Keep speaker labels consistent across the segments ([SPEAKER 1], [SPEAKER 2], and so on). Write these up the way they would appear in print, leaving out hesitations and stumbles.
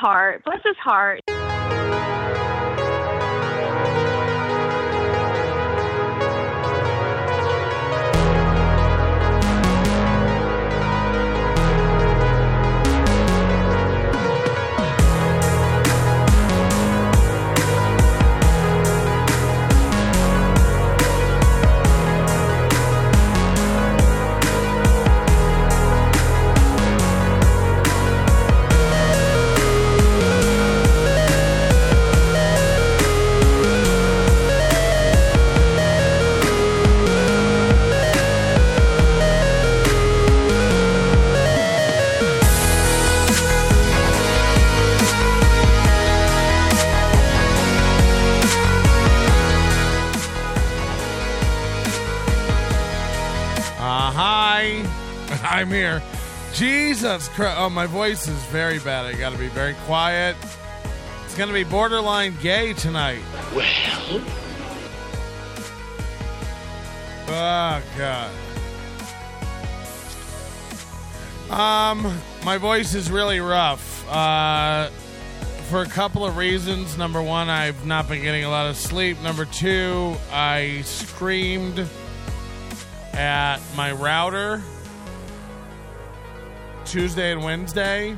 [SPEAKER 1] heart. Bless his heart.
[SPEAKER 2] I'm here. Jesus Christ. Oh, my voice is very bad. I gotta be very quiet. It's gonna be borderline gay tonight.
[SPEAKER 3] Well.
[SPEAKER 2] Oh, God. My voice is really rough. For a couple of reasons. Number one, I've not been getting a lot of sleep. Number two, I screamed at my router Tuesday and Wednesday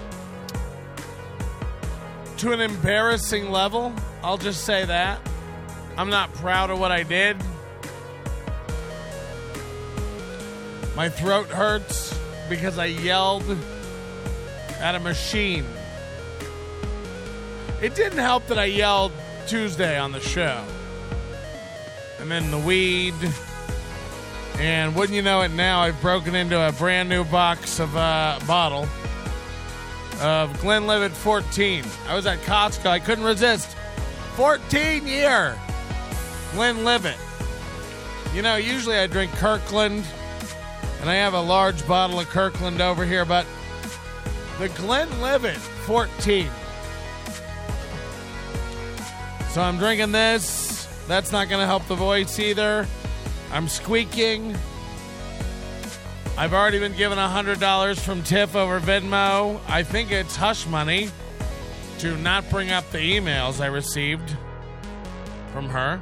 [SPEAKER 2] to an embarrassing level. I'll just say that. I'm not proud of what I did. My throat hurts because I yelled at a machine. It didn't help that I yelled Tuesday on the show. And then the weed. And wouldn't you know it now, I've broken into a brand new box of bottle of Glenlivet 14. I was at Costco. I couldn't resist. 14-year Glenlivet. You know, usually I drink Kirkland, and I have a large bottle of Kirkland over here, but the Glenlivet 14. So I'm drinking this. That's not going to help the voice either. I'm squeaking. I've already been given $100 from Tiff over Venmo. I think it's hush money to not bring up the emails I received from her.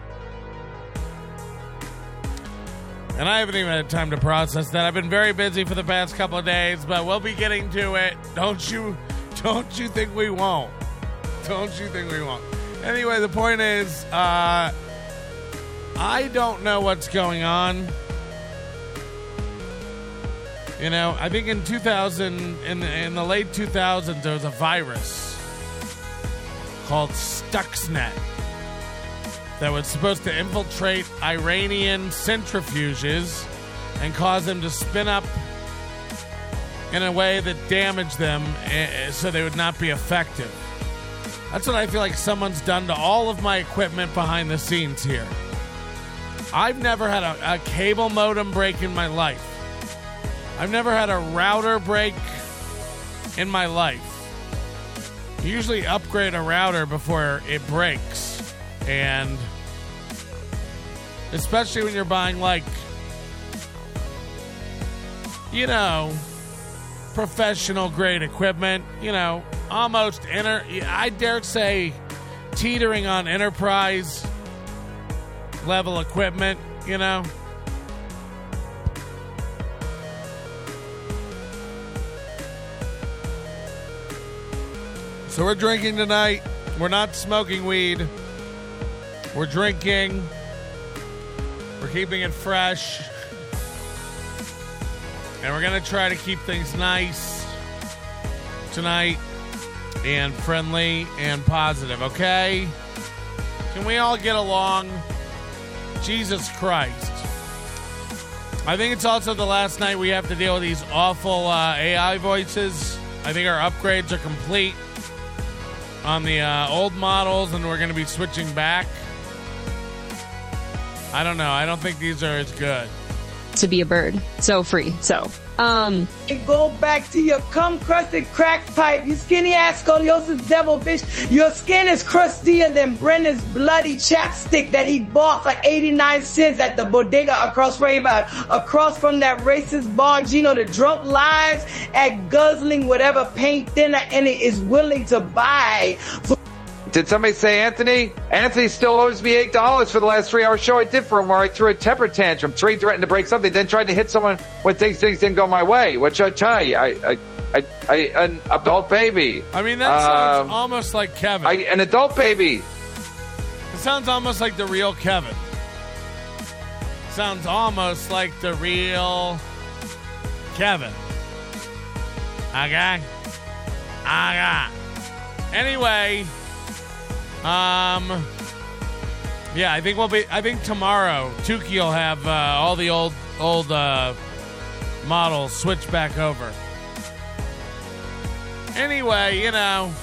[SPEAKER 2] And I haven't even had time to process that. I've been very busy for the past couple of days, but we'll be getting to it. Don't you think we won't? Don't you think we won't? Anyway, the point is, I don't know what's going on. You know, I think in 2000, in the late 2000s, there was a virus called Stuxnet that was supposed to infiltrate Iranian centrifuges and cause them to spin up in a way that damaged them so they would not be effective. That's what I feel like someone's done to all of my equipment behind the scenes here. I've never had a cable modem break in my life. I've never had a router break in my life. You usually upgrade a router before it breaks. And especially when you're buying, like, you know, professional grade equipment, you know, almost I dare say teetering on enterprise level equipment, you know. So we're drinking tonight. We're not smoking weed. We're drinking. We're keeping it fresh. And we're going to try to keep things nice tonight and friendly and positive, okay? Can we all get along? Jesus Christ. I think it's also the last night we have to deal with these awful AI voices. I think our upgrades are complete on the old models, and we're going to be switching back. I don't know. I don't think these are as good.
[SPEAKER 4] To be a bird. So free. So
[SPEAKER 1] And go back to your cum-crusted crack pipe, you skinny-ass scoliosis devil bitch. Your skin is crustier than Brendan's bloody chapstick that he bought for 89 cents at the bodega across from that racist bar, Gino, the drunk lives at guzzling whatever paint thinner and it is willing to buy.
[SPEAKER 3] Did somebody say Anthony? Anthony still owes me $8 for the last 3-hour show I did for him where I threw a temper tantrum. 3 threatened to break something, then tried to hit someone when things didn't go my way. What should I tell you? An adult baby.
[SPEAKER 2] I mean, that sounds almost like Kevin.
[SPEAKER 3] An adult baby.
[SPEAKER 2] It sounds almost like the real Kevin. Sounds almost like the real Kevin. Okay? Anyway... yeah, I think tomorrow Tukey will have all the old models switch back over. Anyway, you know.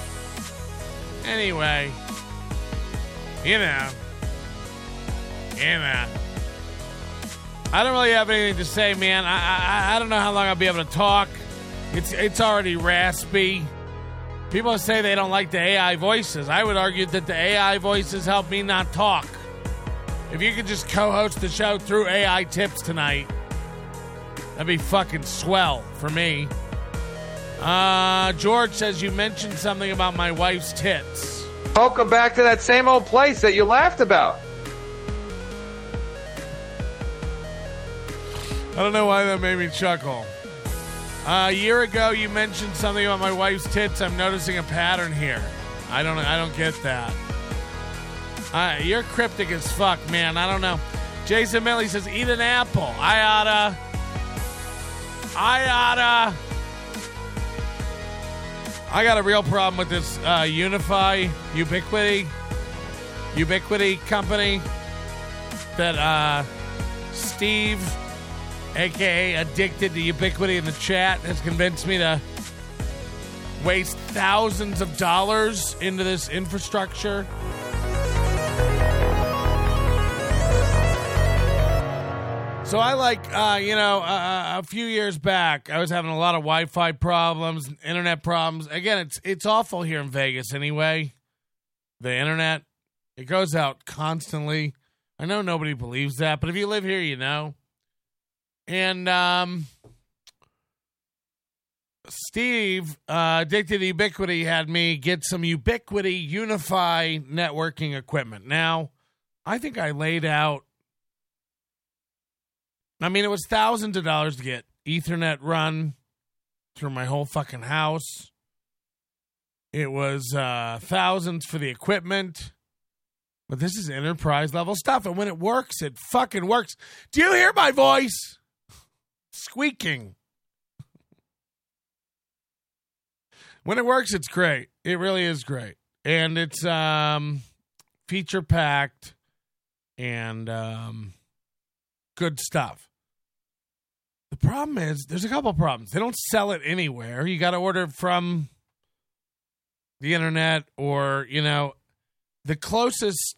[SPEAKER 2] I don't really have anything to say, man. I don't know how long I'll be able to talk. It's already raspy. People say they don't like the AI voices. I would argue that the AI voices help me not talk. If you could just co-host the show through AI tips tonight, that'd be fucking swell for me. George says you mentioned something about my wife's tits.
[SPEAKER 3] Welcome back to that same old place that you laughed about.
[SPEAKER 2] I don't know why that made me chuckle. A year ago, you mentioned something about my wife's tits. I'm noticing a pattern here. I don't get that. You're cryptic as fuck, man. I don't know. Jason Millie says, eat an apple. I oughta. I got a real problem with this Ubiquity company that Steve, a.k.a. Addicted to Ubiquity in the chat, has convinced me to waste thousands of dollars into this infrastructure. So I a few years back, I was having a lot of Wi-Fi problems, internet problems. Again, it's awful here in Vegas anyway. The internet, it goes out constantly. I know nobody believes that, but if you live here, you know. And Steve, Addicted to Ubiquity, had me get some Ubiquity Unify networking equipment. Now, I think I laid out, it was thousands of dollars to get Ethernet run through my whole fucking house. It was thousands for the equipment. But this is enterprise level stuff. And when it works, it fucking works. Do you hear my voice? Squeaking. When it works, it's great. It really is great. And it's feature packed and good stuff. The problem is, there's a couple problems. They don't sell it anywhere. You got to order from the internet or, the closest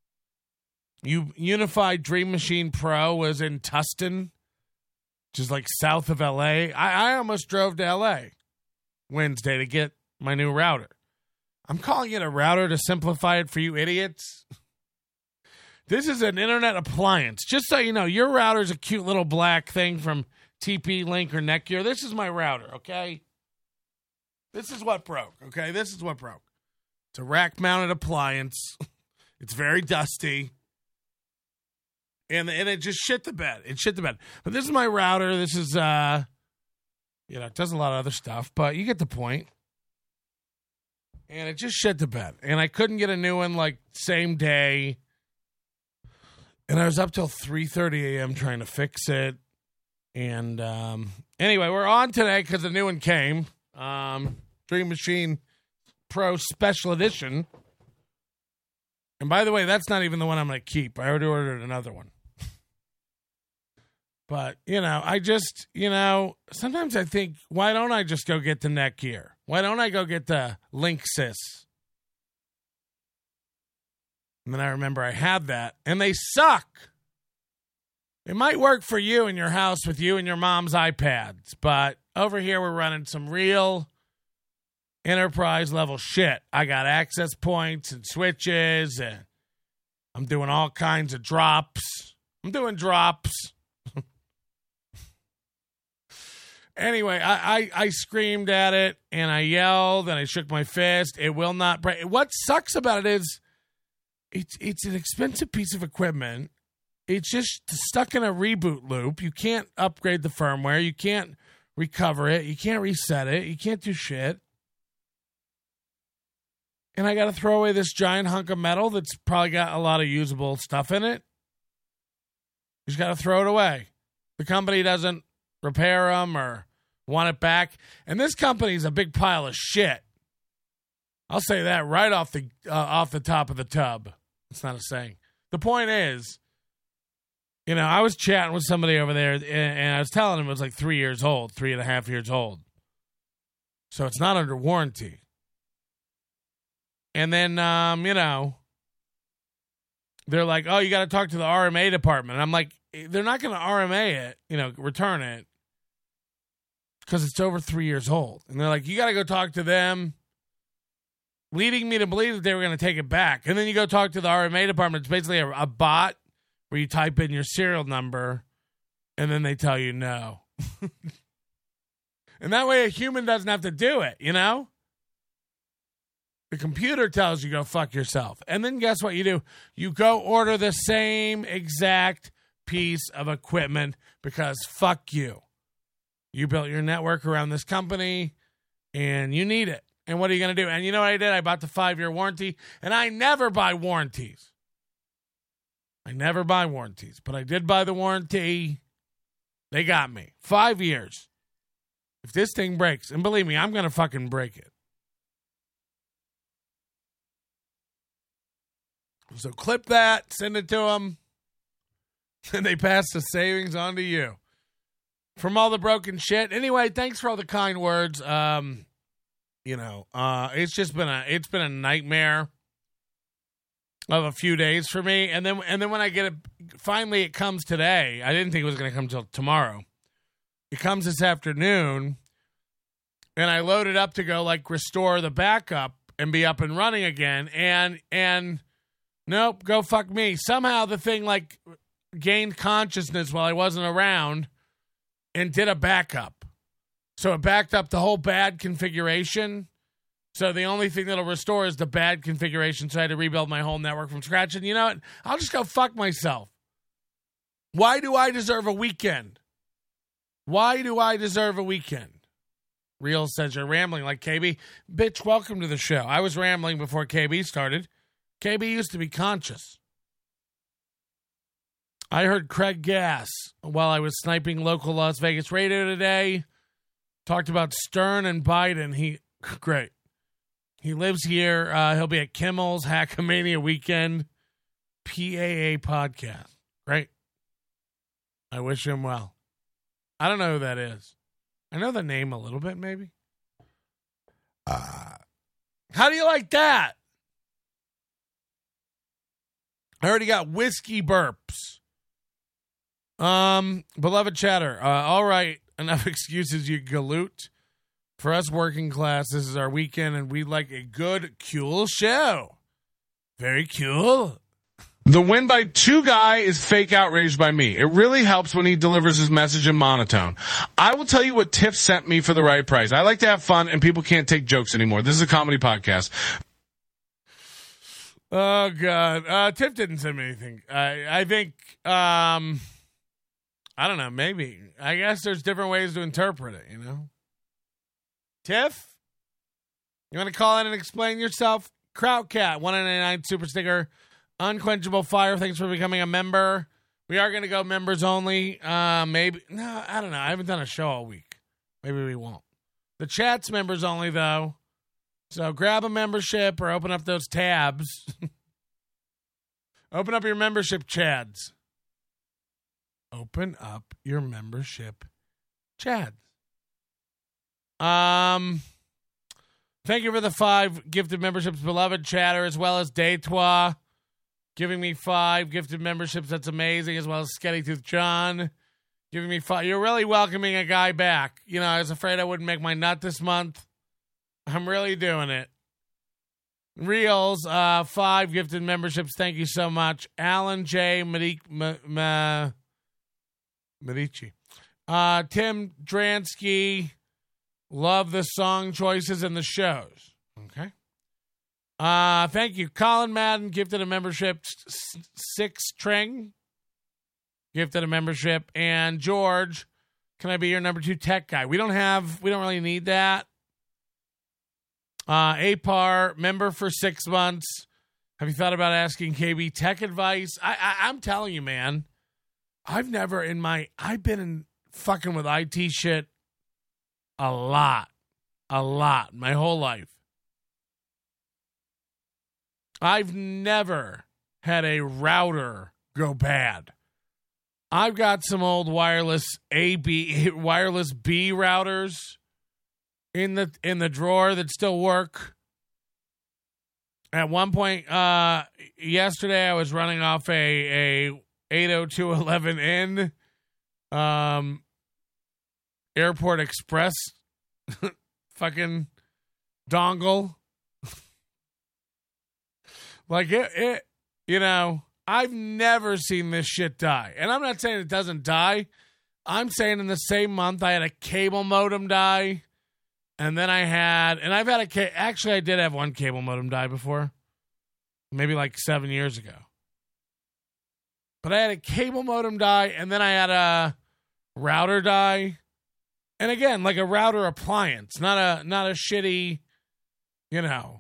[SPEAKER 2] Unified Dream Machine Pro was in Tustin, which is like south of L.A. I almost drove to L.A. Wednesday to get my new router. I'm calling it a router to simplify it for you idiots. This is an internet appliance. Just so you know, your router is a cute little black thing from TP-Link or Netgear. This is my router, okay? This is what broke, okay? This is what broke. It's a rack-mounted appliance. It's very dusty. And it just shit the bed. It shit the bed. But this is my router. This is, it does a lot of other stuff, but you get the point. And it just shit the bed. And I couldn't get a new one, same day. And I was up till 3:30 a.m. trying to fix it. And anyway, we're on today because the new one came. Dream Machine Pro Special Edition. And by the way, that's not even the one I'm going to keep. I already ordered another one. But, I just, sometimes I think, why don't I just go get the Netgear? Why don't I go get the Linksys? And then I remember I had that, and they suck. It might work for you in your house with you and your mom's iPads, but over here we're running some real enterprise level shit. I got access points and switches, and I'm doing all kinds of drops. I'm doing drops. Anyway, I screamed at it, and I yelled, and I shook my fist. It will not break. What sucks about it is it's an expensive piece of equipment. It's just stuck in a reboot loop. You can't upgrade the firmware. You can't recover it. You can't reset it. You can't do shit. And I got to throw away this giant hunk of metal that's probably got a lot of usable stuff in it. You just got to throw it away. The company doesn't repair them or want it back. And this company's a big pile of shit. I'll say that right off the top of the tub. It's not a saying. The point is, you know, I was chatting with somebody over there, and I was telling him it was like 3 years old, 3.5 years old. So it's not under warranty. And then, you know, they're like, oh, you got to talk to the RMA department. And I'm like, they're not going to RMA it, you know, return it, because it's over 3 years old. And they're like, you got to go talk to them, leading me to believe that they were going to take it back. And then you go talk to the RMA department. It's basically a bot where you type in your serial number, and then they tell you no. And that way a human doesn't have to do it, you know? The computer tells you go fuck yourself. And then guess what you do? You go order the same exact piece of equipment because fuck you. You built your network around this company, and you need it. And what are you going to do? And you know what I did? I bought the 5-year warranty, and I never buy warranties. But I did buy the warranty. They got me. 5 years. If this thing breaks, and believe me, I'm going to fucking break it. So clip that, send it to them, and they pass the savings on to you. From all the broken shit. Anyway, thanks for all the kind words. You know, it's been a nightmare of a few days for me. And then when I get it, finally it comes today. I didn't think it was going to come till tomorrow. It comes this afternoon, and I load it up to go like restore the backup and be up and running again. And nope, go fuck me. Somehow the thing like gained consciousness while I wasn't around and did a backup. So it backed up the whole bad configuration. So the only thing that'll restore is the bad configuration. So I had to rebuild my whole network from scratch. And you know what? I'll just go fuck myself. Why do I deserve a weekend? Real says you're rambling like KB. Bitch, welcome to the show. I was rambling before KB started. KB used to be conscious. I heard Craig Gass while I was sniping local Las Vegas radio today. Talked about Stern and Biden. Great. He lives here. He'll be at Kimmel's Hackamania Weekend PAA podcast. Great. I wish him well. I don't know who that is. I know the name a little bit, maybe. How do you like that? I already got whiskey burps. Beloved chatter. All right. Enough excuses, you galoot. For us working class, this is our weekend, and we like a good, cool show. Very cool.
[SPEAKER 4] The win by 2 guy is fake outraged by me. It really helps when he delivers his message in monotone. I will tell you what Tiff sent me for the right price. I like to have fun, and people can't take jokes anymore. This is a comedy podcast.
[SPEAKER 2] Oh, God. Tiff didn't send me anything. I think, I don't know, maybe. I guess there's different ways to interpret it, you know? Tiff? You want to call in and explain yourself? Krautcat, 199 super sticker. Unquenchable Fire, thanks for becoming a member. We are going to go members only. Maybe. No, I don't know. I haven't done a show all week. Maybe we won't. The chat's members only, though. So grab a membership or open up those tabs. Open up your membership, Chads. Open up your membership, Chads. Thank you for the 5 gifted memberships, beloved chatter, as well as Deitois. giving me 5 gifted memberships. That's amazing, as well as Sketty Tooth John giving me 5. You're really welcoming a guy back. You know, I was afraid I wouldn't make my nut this month. I'm really doing it. Reels, 5 gifted memberships. Thank you so much. Alan J. Medici. Tim Dransky. Love the song choices and the shows. Okay. Thank you. Colin Madden gifted a membership. 6 Tring gifted a membership. And George, can I be your number 2 tech guy? We don't really need that. APAR, member for 6 months. Have you thought about asking KB tech advice? I'm telling you, man, I've been in fucking with IT shit a lot, my whole life. I've never had a router go bad. I've got some old wireless B routers in the drawer that still work. At one point yesterday, I was running off a 802.11n Airport Express fucking dongle. Like it, you know, I've never seen this shit die. And I'm not saying it doesn't die. I'm saying in the same month I had a cable modem die. And then I did have one cable modem die before. Maybe like 7 years ago. But I had a cable modem die, and then I had a router die. And again, like a router appliance, not a shitty, you know.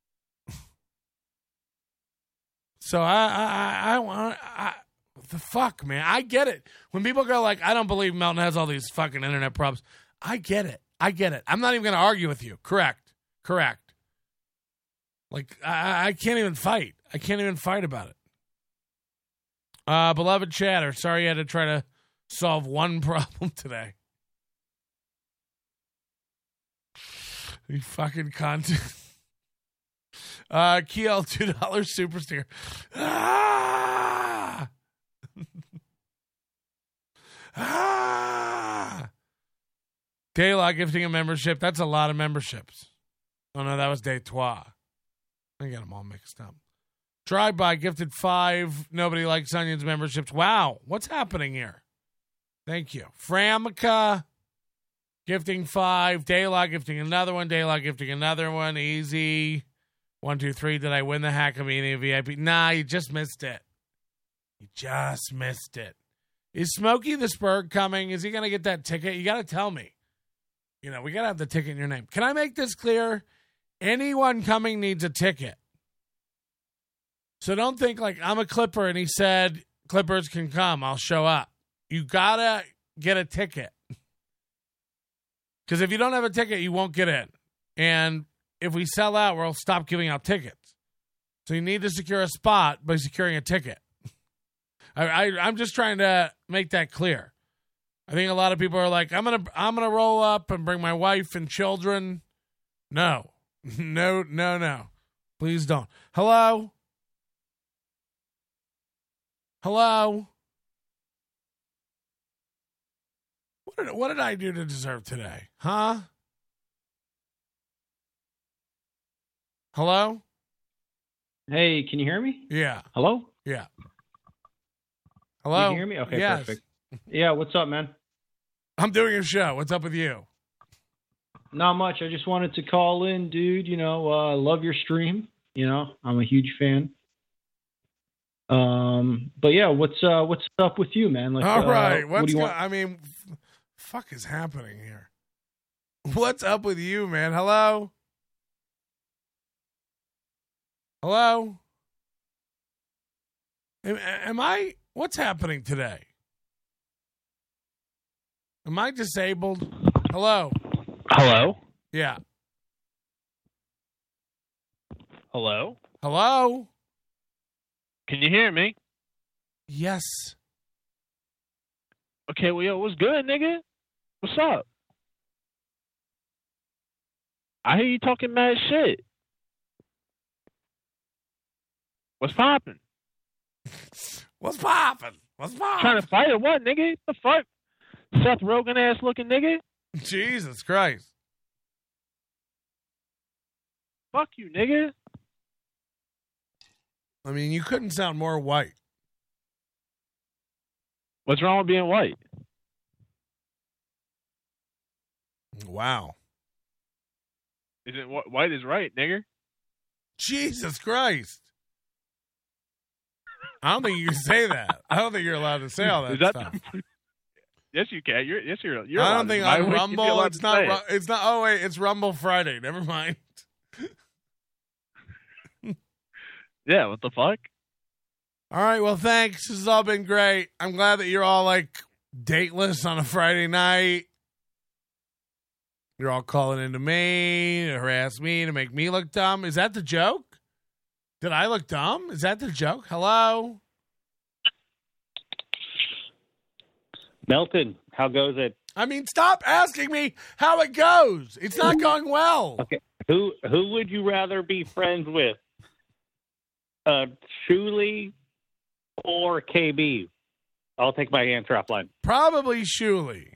[SPEAKER 2] So the fuck, man. I get it. When people go like, I don't believe Melton has all these fucking internet problems. I get it. I'm not even going to argue with you. Correct. Like, I can't even fight. I can't even fight about it. Beloved chatter, sorry you had to try to solve one problem today. You fucking content. Kiel, $2 super sticker. Ah! Ah! Daylog gifting a membership. That's a lot of memberships. Oh, no, that was Day Trois. I got them all mixed up. Drive-by gifted 5 Nobody Likes Onions memberships. Wow, what's happening here? Thank you. Framica gifting 5. Daylog gifting another one. Daylog gifting another one. Easy. 1, 2, 3. Did I win the Hackamania VIP? Nah, you just missed it. Is Smokey the Spurg coming? Is he going to get that ticket? You got to tell me. You know, we got to have the ticket in your name. Can I make this clear? Anyone coming needs a ticket. So don't think like I'm a Clipper and he said Clippers can come. I'll show up. You got to get a ticket. Because if you don't have a ticket, you won't get in. And if we sell out, we'll stop giving out tickets. So you need to secure a spot by securing a ticket. I'm just trying to make that clear. I think a lot of people are like, I'm gonna roll up and bring my wife and children. No. Please don't. Hello? What did I do to deserve today? Huh? Hello?
[SPEAKER 5] Hey, can you hear me?
[SPEAKER 2] Yeah.
[SPEAKER 5] Hello?
[SPEAKER 2] Yeah. Hello?
[SPEAKER 5] Can you hear me? Okay,
[SPEAKER 2] yes.
[SPEAKER 5] Perfect. Yeah, what's up, man?
[SPEAKER 2] I'm doing a show. What's up with you?
[SPEAKER 5] Not much. I just wanted to call in, dude. You know, love your stream. You know, I'm a huge fan. But yeah, what's up with you, man? Like,
[SPEAKER 2] all right.
[SPEAKER 5] what do you want?
[SPEAKER 2] I mean, fuck is happening here? What's up with you, man? Hello? Hello? Am I? What's happening today? Am I disabled? Hello?
[SPEAKER 6] Hello?
[SPEAKER 2] Yeah.
[SPEAKER 6] Hello?
[SPEAKER 2] Hello?
[SPEAKER 6] Can you hear me?
[SPEAKER 2] Yes.
[SPEAKER 6] Okay, well, yo, what's good, nigga? What's up? I hear you talking mad shit. What's poppin'?
[SPEAKER 2] What's poppin'? What's poppin'?
[SPEAKER 6] Trying to fight or what, nigga? The fuck? Seth Rogen ass looking nigga?
[SPEAKER 2] Jesus Christ.
[SPEAKER 6] Fuck you, nigga.
[SPEAKER 2] I mean, you couldn't sound more white.
[SPEAKER 6] What's wrong with being white?
[SPEAKER 2] Wow.
[SPEAKER 6] Isn't white is right, nigger?
[SPEAKER 2] Jesus Christ. I don't think you can say that. I don't think you're allowed to say all that,
[SPEAKER 6] Is that
[SPEAKER 2] stuff.
[SPEAKER 6] Yes, you can. You're
[SPEAKER 2] I don't think on Rumble
[SPEAKER 6] it's
[SPEAKER 2] it's not. Oh wait, it's Rumble Friday. Never mind.
[SPEAKER 6] Yeah, what the fuck?
[SPEAKER 2] All right, well, thanks. This has all been great. I'm glad that you're all like dateless on a Friday night. You're all calling into me to harass me to make me look dumb. Is that the joke? Did I look dumb? Is that the joke? Hello?
[SPEAKER 7] Melton, how goes it?
[SPEAKER 2] I mean, stop asking me how it goes. It's not going well.
[SPEAKER 7] Okay, who would you rather be friends with? Shuli or KB? I'll take my answer offline.
[SPEAKER 2] Probably Shuli.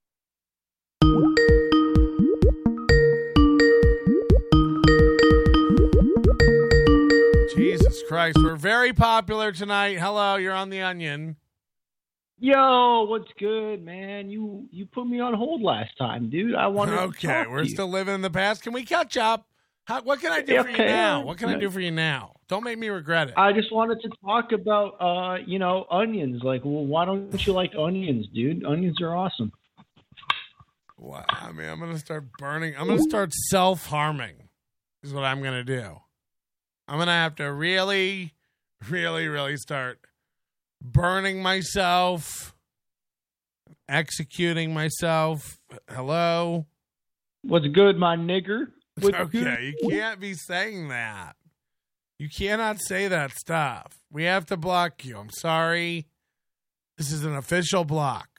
[SPEAKER 2] Jesus Christ, we're very popular tonight. Hello, you're on The Onion.
[SPEAKER 5] Yo, what's good, man? You put me on hold last time, dude. I wanted to
[SPEAKER 2] Okay,
[SPEAKER 5] talk
[SPEAKER 2] we're
[SPEAKER 5] to you.
[SPEAKER 2] still living in the past. Can we catch up? What can I do for you
[SPEAKER 5] Okay.
[SPEAKER 2] now? What can I do for you now? Don't make me regret it.
[SPEAKER 5] I just wanted to talk about, onions. Like, well, why don't you like onions, dude? Onions are awesome.
[SPEAKER 2] Wow, I mean, I'm going to start burning. I'm going to start self-harming is what I'm going to do. I'm going to have to really, really, really start burning myself, executing myself. Hello?
[SPEAKER 5] What's good, my nigger? What's good?
[SPEAKER 2] Okay, you can't be saying that. You cannot say that stuff. We have to block you. I'm sorry. This is an official block.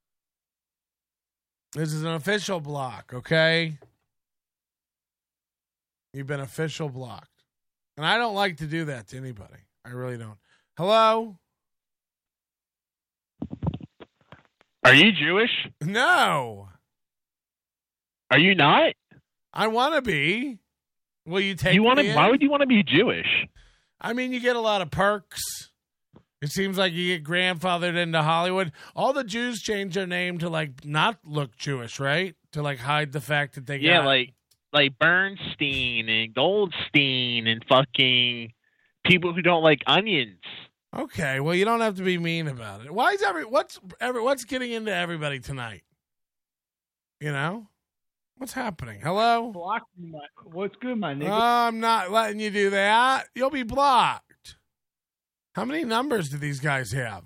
[SPEAKER 2] This is an official block, okay? You've been official blocked. And I don't like to do that to anybody. I really don't. Hello?
[SPEAKER 6] Are you Jewish?
[SPEAKER 2] No.
[SPEAKER 6] Are you not?
[SPEAKER 2] I want to be. Will you take
[SPEAKER 6] You want
[SPEAKER 2] me
[SPEAKER 6] to?
[SPEAKER 2] in?
[SPEAKER 6] Why would you want to be Jewish?
[SPEAKER 2] I mean, you get a lot of perks. It seems like you get grandfathered into Hollywood. All the Jews change their name to, like, not look Jewish, right? To, like, hide the fact that they
[SPEAKER 6] Yeah,
[SPEAKER 2] got...
[SPEAKER 6] like Bernstein and Goldstein and fucking people who don't like onions.
[SPEAKER 2] Okay, well, you don't have to be mean about it. Why is what's getting into everybody tonight? You know? What's happening? Hello?
[SPEAKER 5] Block me, what's good, my nigger?
[SPEAKER 2] I'm not letting you do that. You'll be blocked. How many numbers do these guys have?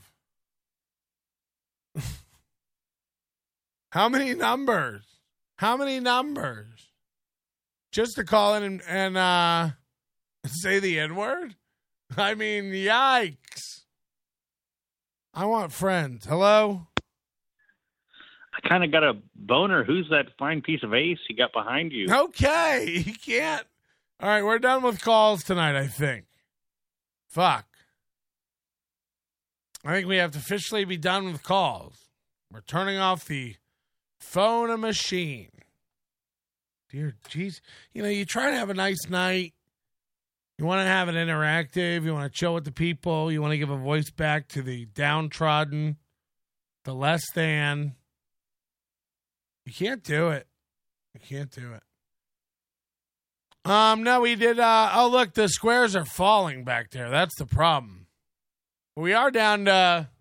[SPEAKER 2] How many numbers? How many numbers? Just to call in and say the N-word? I mean, yikes. I want friends. Hello?
[SPEAKER 7] I kind of got a boner. Who's that fine piece of ace you got behind you?
[SPEAKER 2] Okay, you can't. All right, we're done with calls tonight, I think. Fuck. I think we have to officially be done with calls. We're turning off the phone machine. Dear jeez. You know, you try to have a nice night. You want to have it interactive. You want to chill with the people. You want to give a voice back to the downtrodden, the less than. You can't do it. You can't do it. No, we did. Oh, look, the squares are falling back there. That's the problem. We are down to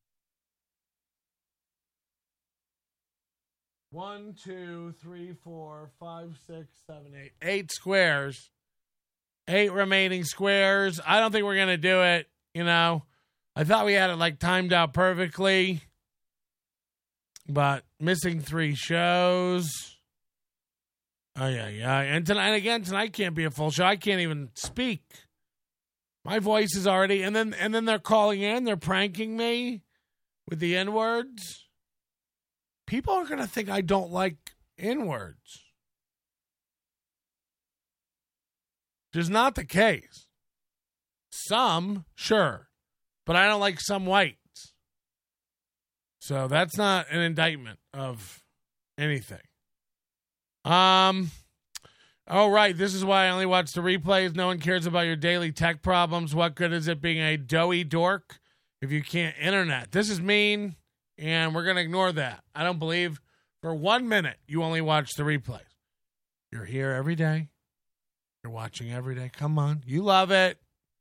[SPEAKER 2] 1, 2, 3, 4, 5, 6, 7, 8. 8 squares. 8 remaining squares. I don't think we're going to do it. You know, I thought we had it like timed out perfectly, but missing 3 shows. Oh, yeah. And tonight can't be a full show. I can't even speak. My voice is already, and then they're calling in. They're pranking me with the N-words. People are going to think I don't like N-words. Which is not the case. Some, sure. but I don't like some whites. So that's not an indictment of anything. Oh, right. This is why I only watch the replays. No one cares about your daily tech problems. What good is it being a doughy dork if you can't internet? This is mean, and we're going to ignore that. I don't believe for 1 minute you only watch the replays. You're here every day. You're watching every day. Come on. You love it.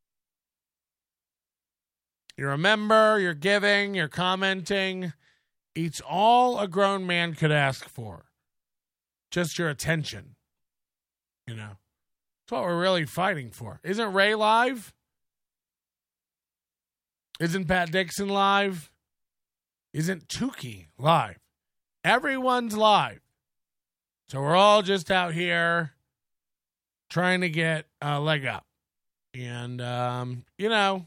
[SPEAKER 2] You're a member. You're giving. You're commenting. It's all a grown man could ask for. Just your attention. You know, that's what we're really fighting for. Isn't Ray live? Isn't Pat Dixon live? Isn't Tukey live? Everyone's live. So we're all just out here trying to get a leg up. And, you know,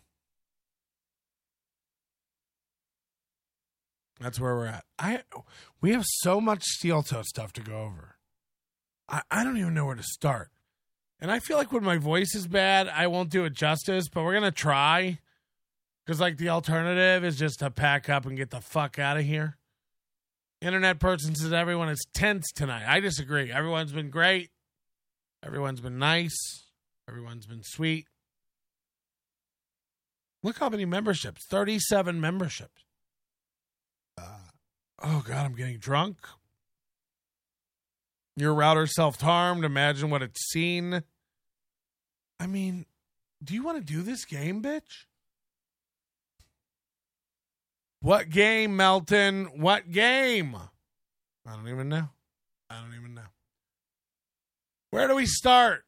[SPEAKER 2] that's where we're at. We have so much steel toe stuff to go over. I don't even know where to start. And I feel like when my voice is bad, I won't do it justice, but we're going to try. Because, like, the alternative is just to pack up and get the fuck out of here. Internet person says everyone is tense tonight. I disagree. Everyone's been great. Everyone's been nice. Everyone's been sweet. Look how many memberships. 37 memberships. Oh, God, I'm getting drunk. Your router self-harmed. Imagine what it's seen. I mean, do you want to do this game, bitch? What game, Melton? What game? I don't even know. Where do we start?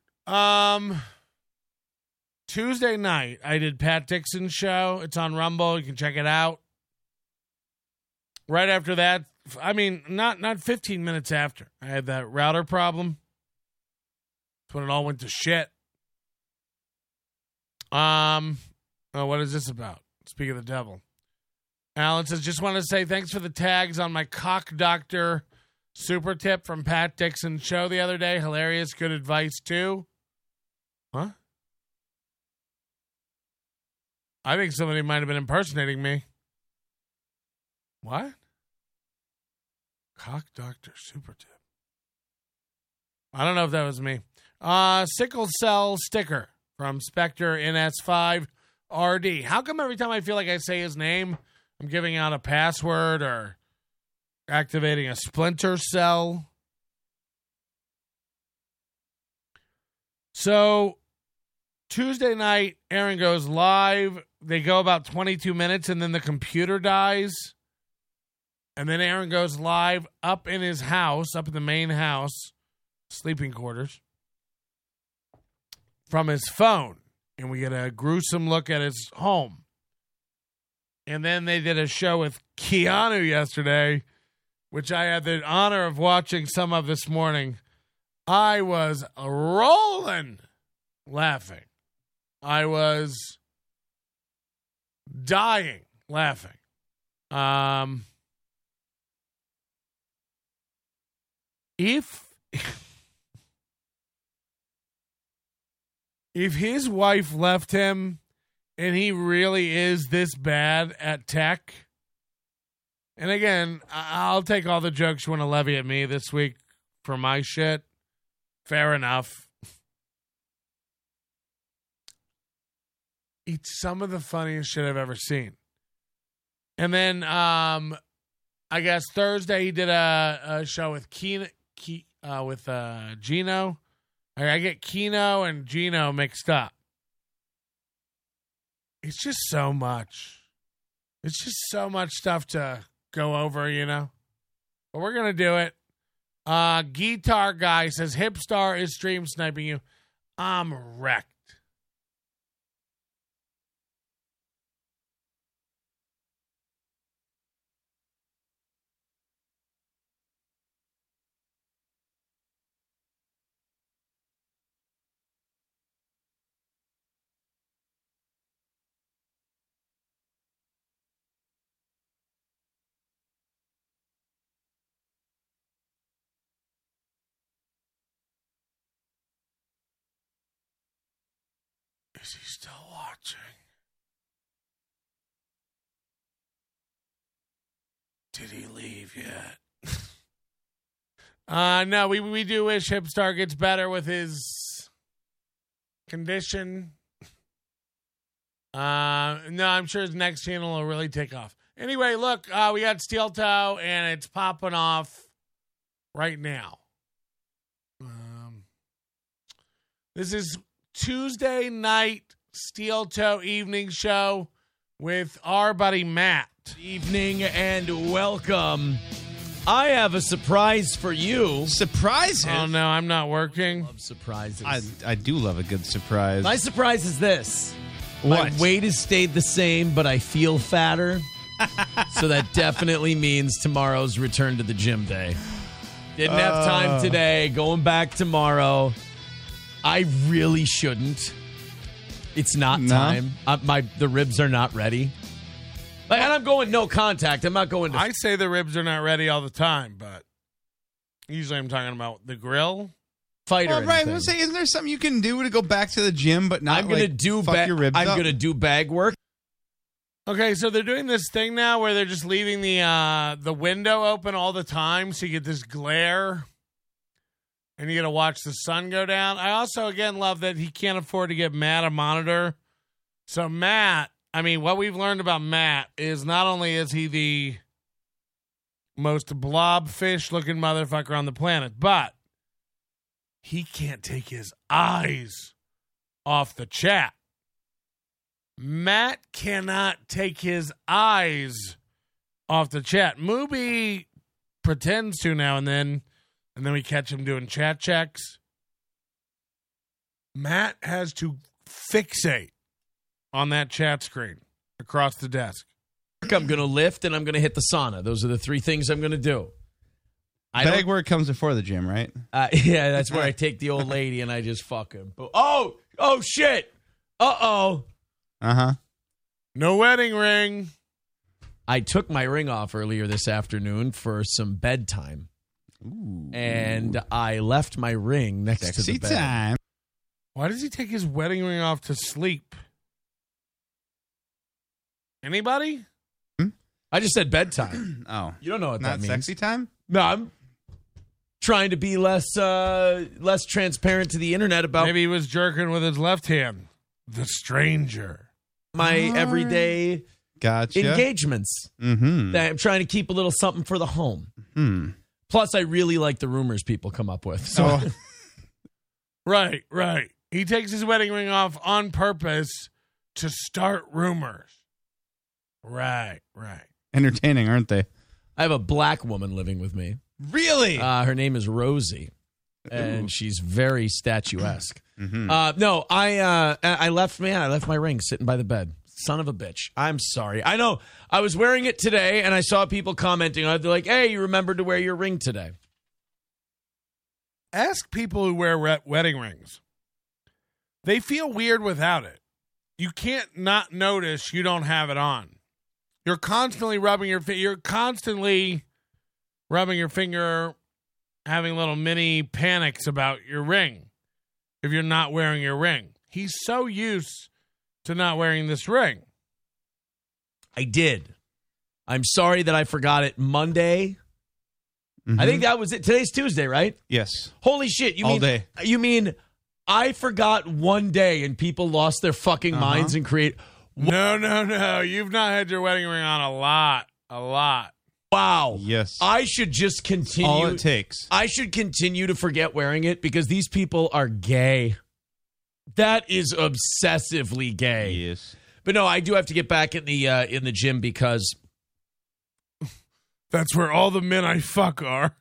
[SPEAKER 2] Tuesday night, I did Pat Dixon's show. It's on Rumble. You can check it out. Right after that, I mean, not 15 minutes after, I had that router problem. That's when it all went to shit. What is this about? Speak of the devil. Alan says, just want to say thanks for the tags on my cock doctor super tip from Pat Dixon's show the other day. Hilarious, good advice too. Huh? I think somebody might have been impersonating me. What? Cock doctor super tip. I don't know if that was me. Sickle cell sticker from Spectre NS5 RD. How come every time I feel like I say his name, I'm giving out a password or activating a splinter cell? So Tuesday night, Aaron goes live. They go about 22 minutes and then the computer dies. And then Aaron goes live up in his house, up in the main house, sleeping quarters, from his phone. And we get a gruesome look at his home. And then they did a show with Keanu yesterday, which I had the honor of watching some of this morning. I was rolling laughing. I was dying laughing. If his wife left him and he really is this bad at tech, and again, I'll take all the jokes you want to levy at me this week for my shit. Fair enough. It's some of the funniest shit I've ever seen. And then, I guess Thursday he did a show with Gino. I get Keno and Gino mixed up. It's just so much. It's just so much stuff to go over, you know. But we're gonna do it. Guitar Guy says Hipstar is stream sniping you. I'm wrecked. Is he still watching? Did he leave yet? No, we do wish Hipstar gets better with his condition. No, I'm sure his next channel will really take off. Anyway, look, we got Steel Toe, and it's popping off right now. This is Tuesday night Steel Toe evening show with our buddy Matt.
[SPEAKER 8] Evening and welcome. I have a surprise for you.
[SPEAKER 9] Surprises?
[SPEAKER 2] Oh, no, I'm not working.
[SPEAKER 8] I love surprises.
[SPEAKER 9] I do love a good surprise.
[SPEAKER 8] My surprise is this.
[SPEAKER 9] What?
[SPEAKER 8] My weight has stayed the same, but I feel fatter. So that definitely means tomorrow's return to the gym day. Didn't have time today. Going back tomorrow. I really shouldn't. It's not time. The ribs are not ready. And I'm going no contact. I'm not going to.
[SPEAKER 2] I say the ribs are not ready all the time, but usually I'm talking about the grill.
[SPEAKER 8] Fight or
[SPEAKER 9] right.
[SPEAKER 8] anything.
[SPEAKER 9] I was saying, isn't there something you can do to go back to the gym, but not
[SPEAKER 8] I'm going to do
[SPEAKER 9] fuck your ribs
[SPEAKER 8] I'm
[SPEAKER 9] up?
[SPEAKER 8] going to do bag work.
[SPEAKER 2] Okay, so they're doing this thing now where they're just leaving the window open all the time, so you get this glare, and you got to watch the sun go down. I also, again, love that he can't afford to get Matt a monitor. So Matt, I mean, what we've learned about Matt is not only is he the most blobfish-looking motherfucker on the planet, but he can't take his eyes off the chat. Matt cannot take his eyes off the chat. Mubi pretends to now and then we catch him doing chat checks. Matt has to fixate on that chat screen across the desk.
[SPEAKER 8] I'm going to lift and I'm going to hit the sauna. Those are the three things I'm going to do.
[SPEAKER 9] Bag work comes before the gym, right?
[SPEAKER 8] Yeah, that's where I take the old lady and I just fuck him. Oh, shit. Uh-oh.
[SPEAKER 9] Uh-huh.
[SPEAKER 2] No wedding ring.
[SPEAKER 8] I took my ring off earlier this afternoon for some bedtime.
[SPEAKER 9] Ooh.
[SPEAKER 8] And I left my ring next to
[SPEAKER 9] Sexy
[SPEAKER 8] the bed.
[SPEAKER 9] time.
[SPEAKER 2] Why does he take his wedding ring off to sleep? Anybody?
[SPEAKER 8] I just said bedtime.
[SPEAKER 9] Oh.
[SPEAKER 8] You don't know what that
[SPEAKER 9] Not
[SPEAKER 8] means.
[SPEAKER 9] sexy time?
[SPEAKER 8] No, I'm trying to be less transparent to the internet about
[SPEAKER 2] Maybe he was jerking with his left hand. The stranger.
[SPEAKER 8] my everyday
[SPEAKER 9] Gotcha.
[SPEAKER 8] engagements.
[SPEAKER 9] Mm-hmm.
[SPEAKER 8] That I'm trying to keep a little something for the home.
[SPEAKER 9] Hmm.
[SPEAKER 8] Plus, I really like the rumors people come up with. So
[SPEAKER 2] Right. He takes his wedding ring off on purpose to start rumors. Right.
[SPEAKER 9] Entertaining, aren't they?
[SPEAKER 8] I have a black woman living with me.
[SPEAKER 9] Really?
[SPEAKER 8] Her name is Rosie, and she's very statuesque.
[SPEAKER 9] Mm-hmm.
[SPEAKER 8] No, I left my ring sitting by the bed. Son of a bitch. I'm sorry. I know. I was wearing it today, and I saw people commenting on it. They're like, hey, you remembered to wear your ring today.
[SPEAKER 2] Ask people who wear wedding rings. They feel weird without it. You can't not notice you don't have it on. You're constantly rubbing your finger, having little mini panics about your ring if you're not wearing your ring. He's so used to not wearing this ring.
[SPEAKER 8] I did. I'm sorry that I forgot it Monday.
[SPEAKER 9] Mm-hmm.
[SPEAKER 8] I think that was it. Today's Tuesday, right?
[SPEAKER 9] Yes.
[SPEAKER 8] Holy shit.
[SPEAKER 9] All day.
[SPEAKER 8] You mean I forgot one day and people lost their fucking minds and create...
[SPEAKER 2] No. You've not had your wedding ring on a lot.
[SPEAKER 8] Wow.
[SPEAKER 9] Yes.
[SPEAKER 8] I should just continue.
[SPEAKER 9] All it takes.
[SPEAKER 8] I should continue to forget wearing it because these people are gay. That is obsessively gay.
[SPEAKER 9] Yes.
[SPEAKER 8] But no, I do have to get back in the gym because
[SPEAKER 2] That's where all the men I fuck are.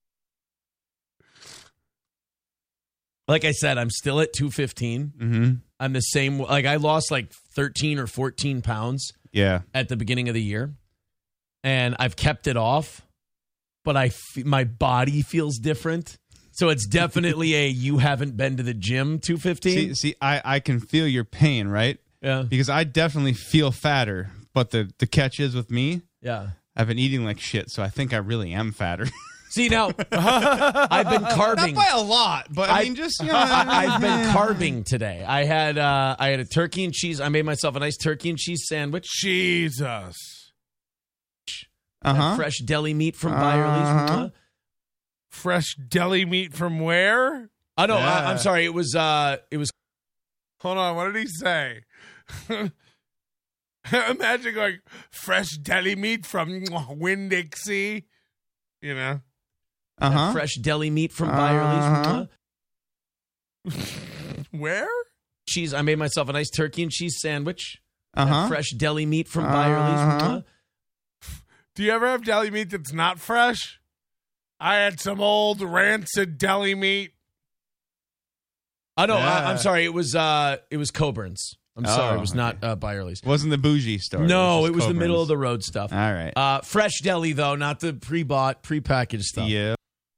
[SPEAKER 8] like I said, I'm still at 215.
[SPEAKER 9] Mm-hmm.
[SPEAKER 8] I'm the same. Like I lost like 13 or 14 pounds
[SPEAKER 9] Yeah.
[SPEAKER 8] at the beginning of the year, and I've kept it off. But my body feels different, so it's definitely a you haven't been to the gym 215.
[SPEAKER 9] See, I can feel your pain, right?
[SPEAKER 8] Yeah,
[SPEAKER 9] Because I definitely feel fatter, but the catch is with me,
[SPEAKER 8] yeah.
[SPEAKER 9] I've been eating like shit, so I think I really am fatter.
[SPEAKER 8] See now, I've been carving.
[SPEAKER 9] Not by a lot, but I mean, just you know,
[SPEAKER 8] I've been carving today. I had a turkey and cheese. I made myself a nice turkey and cheese sandwich.
[SPEAKER 2] Jesus.
[SPEAKER 8] Fresh deli meat from Byerly's.
[SPEAKER 2] Fresh deli meat from where?
[SPEAKER 8] Oh no, I'm sorry. It was.
[SPEAKER 2] Hold on. What did he say? Imagine going fresh deli meat from Winn-Dixie. You know.
[SPEAKER 8] Fresh deli meat from Byerly's.
[SPEAKER 2] Where?
[SPEAKER 8] Cheese. I made myself a nice turkey and cheese sandwich. Fresh deli meat from Byerly's.
[SPEAKER 2] Do you ever have deli meat that's not fresh? I had some old rancid deli meat.
[SPEAKER 8] Oh no, I'm sorry. It was Coburn's. I'm sorry, it was not Byerly's.
[SPEAKER 9] Wasn't the bougie store?
[SPEAKER 8] No, it was the middle of the road stuff.
[SPEAKER 9] All right.
[SPEAKER 8] Fresh deli though, not the pre-bought, pre-packaged stuff.
[SPEAKER 9] Yeah.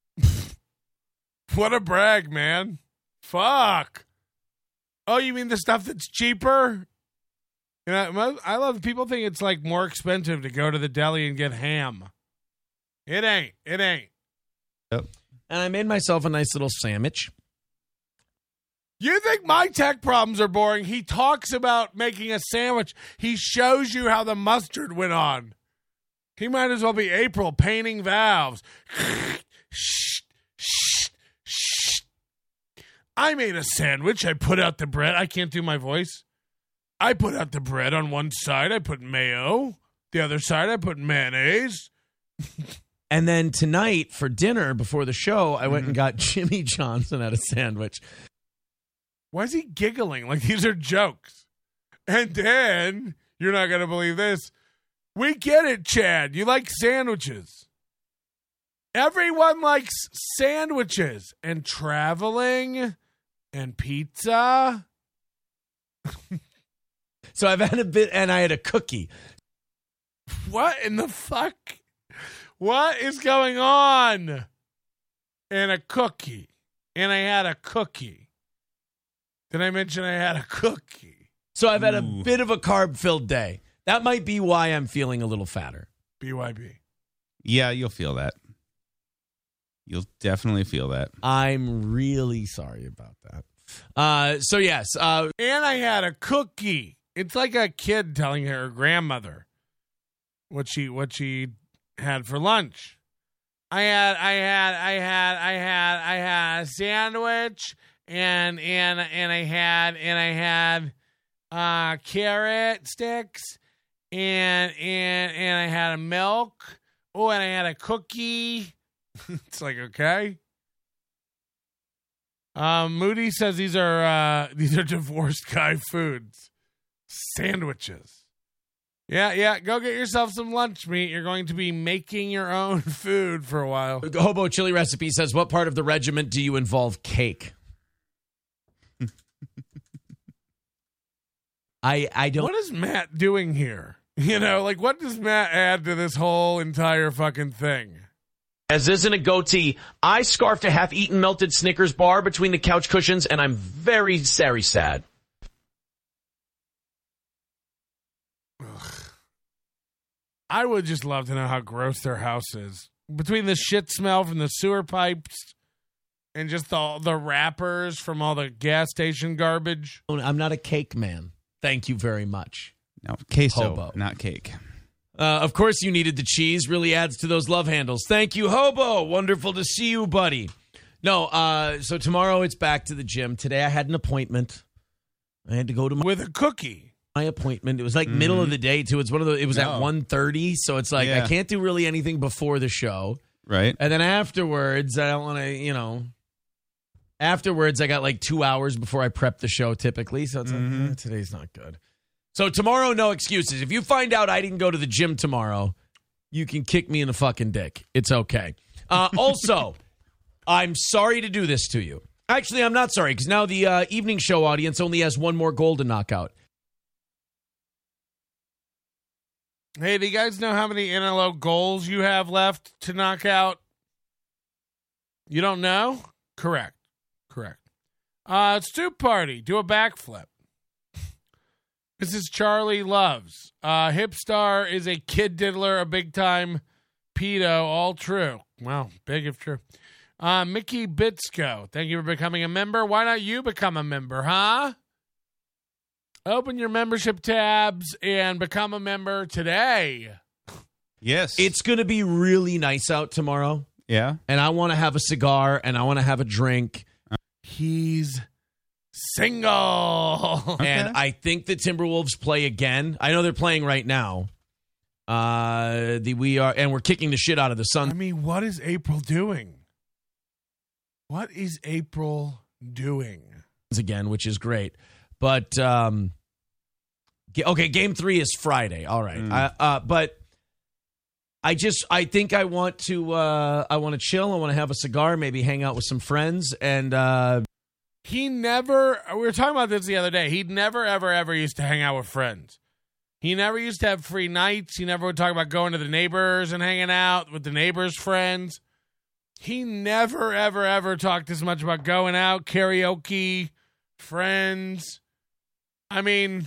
[SPEAKER 2] What a brag, man. Fuck. Oh, you mean the stuff that's cheaper? You know, I love people think it's like more expensive to go to the deli and get ham. It ain't.
[SPEAKER 9] Yep.
[SPEAKER 8] And I made myself a nice little sandwich.
[SPEAKER 2] You think my tech problems are boring? He talks about making a sandwich. He shows you how the mustard went on. He might as well be April painting valves. I made a sandwich. I put out the bread. I can't do my voice. I put out the bread on one side. I put mayo. The other side, I put mayonnaise.
[SPEAKER 8] And then tonight for dinner before the show, I went and got Jimmy Johnson at a sandwich.
[SPEAKER 2] Why is he giggling? Like these are jokes. And then, you're not going to believe this. We get it, Chad. You like sandwiches. Everyone likes sandwiches and traveling and pizza.
[SPEAKER 8] So I've had a bit, and I had a cookie.
[SPEAKER 2] What in the fuck? What is going on? And a cookie. And I had a cookie. Did I mention I had a cookie?
[SPEAKER 8] So I've had a bit of a carb-filled day. That might be why I'm feeling a little fatter.
[SPEAKER 2] BYB.
[SPEAKER 9] Yeah, you'll feel that. You'll definitely feel that.
[SPEAKER 8] I'm really sorry about that. So yes.
[SPEAKER 2] And I had a cookie. It's like a kid telling her grandmother what she had for lunch. I had a sandwich and I had carrot sticks and I had a milk. Oh, and I had a cookie. It's like, okay. Moody says these are divorced guy foods. Sandwiches. Yeah. Go get yourself some lunch meat. You're going to be making your own food for a while.
[SPEAKER 8] Hobo Chili Recipe says, what part of the regiment do you involve cake? I don't.
[SPEAKER 2] What is Matt doing here? You know, like what does Matt add to this whole entire fucking thing?
[SPEAKER 10] As isn't a goatee, I scarfed a half-eaten melted Snickers bar between the couch cushions, and I'm very, very sad.
[SPEAKER 2] I would just love to know how gross their house is. Between the shit smell from the sewer pipes and just the wrappers from all the gas station garbage.
[SPEAKER 8] I'm not a cake man. Thank you very much.
[SPEAKER 9] No, queso,
[SPEAKER 8] Hobo.
[SPEAKER 9] not cake.
[SPEAKER 8] Of course you needed the cheese. Really adds to those love handles. Thank you, Hobo. Wonderful to see you, buddy. No, so tomorrow it's back to the gym. Today I had an appointment. I had to go to
[SPEAKER 2] with a cookie.
[SPEAKER 8] My appointment. It was like middle of the day too. It's one of the. It was at 1:30, so it's like I can't do really anything before the show.
[SPEAKER 9] Right.
[SPEAKER 8] And then afterwards, I don't want to, Afterwards, I got like 2 hours before I prep the show typically, so it's like today's not good. So tomorrow, no excuses. If you find out I didn't go to the gym tomorrow, you can kick me in the fucking dick. It's okay. Also, I'm sorry to do this to you. Actually, I'm not sorry because now the evening show audience only has one more goal to knock out.
[SPEAKER 2] Hey, do you guys know how many NLO goals you have left to knock out? You don't know? Correct. Stoop party. Do a backflip. This is Charlie Loves. Hipstar is a kid diddler, a big-time pedo. All true. Wow, big if true. Mickey Bitsko, thank you for becoming a member. Why not you become a member, huh? Open your membership tabs and become a member today.
[SPEAKER 9] Yes.
[SPEAKER 8] It's going to be really nice out tomorrow.
[SPEAKER 9] Yeah.
[SPEAKER 8] And I want to have a cigar and I want to have a drink.
[SPEAKER 2] He's single.
[SPEAKER 9] Okay.
[SPEAKER 8] And I think the Timberwolves play again. I know they're playing right now. We're kicking the shit out of the Suns.
[SPEAKER 2] I mean, what is April doing? What is April doing?
[SPEAKER 8] Again, which is great. But game 3 is Friday. All right. But I think I want to chill. I want to have a cigar, maybe hang out with some friends. And
[SPEAKER 2] we were talking about this the other day. He never, ever, ever used to hang out with friends. He never used to have free nights. He never would talk about going to the neighbors and hanging out with the neighbors' friends. He never, ever, ever talked as much about going out, karaoke, friends. I mean,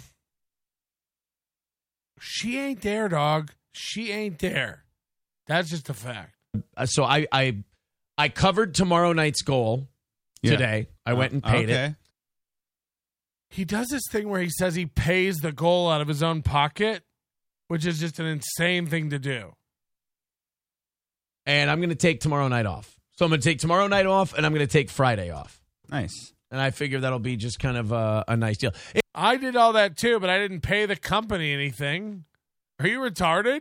[SPEAKER 2] she ain't there, dog. She ain't there. That's just a fact.
[SPEAKER 8] So I covered tomorrow night's goal today. I went and paid it.
[SPEAKER 2] He does this thing where he says he pays the goal out of his own pocket, which is just an insane thing to do.
[SPEAKER 8] And I'm going to take tomorrow night off. So I'm going to take tomorrow night off, and I'm going to take Friday off.
[SPEAKER 9] Nice.
[SPEAKER 8] And I figure that'll be just kind of a nice deal.
[SPEAKER 2] I did all that too, but I didn't pay the company anything. Are you retarded?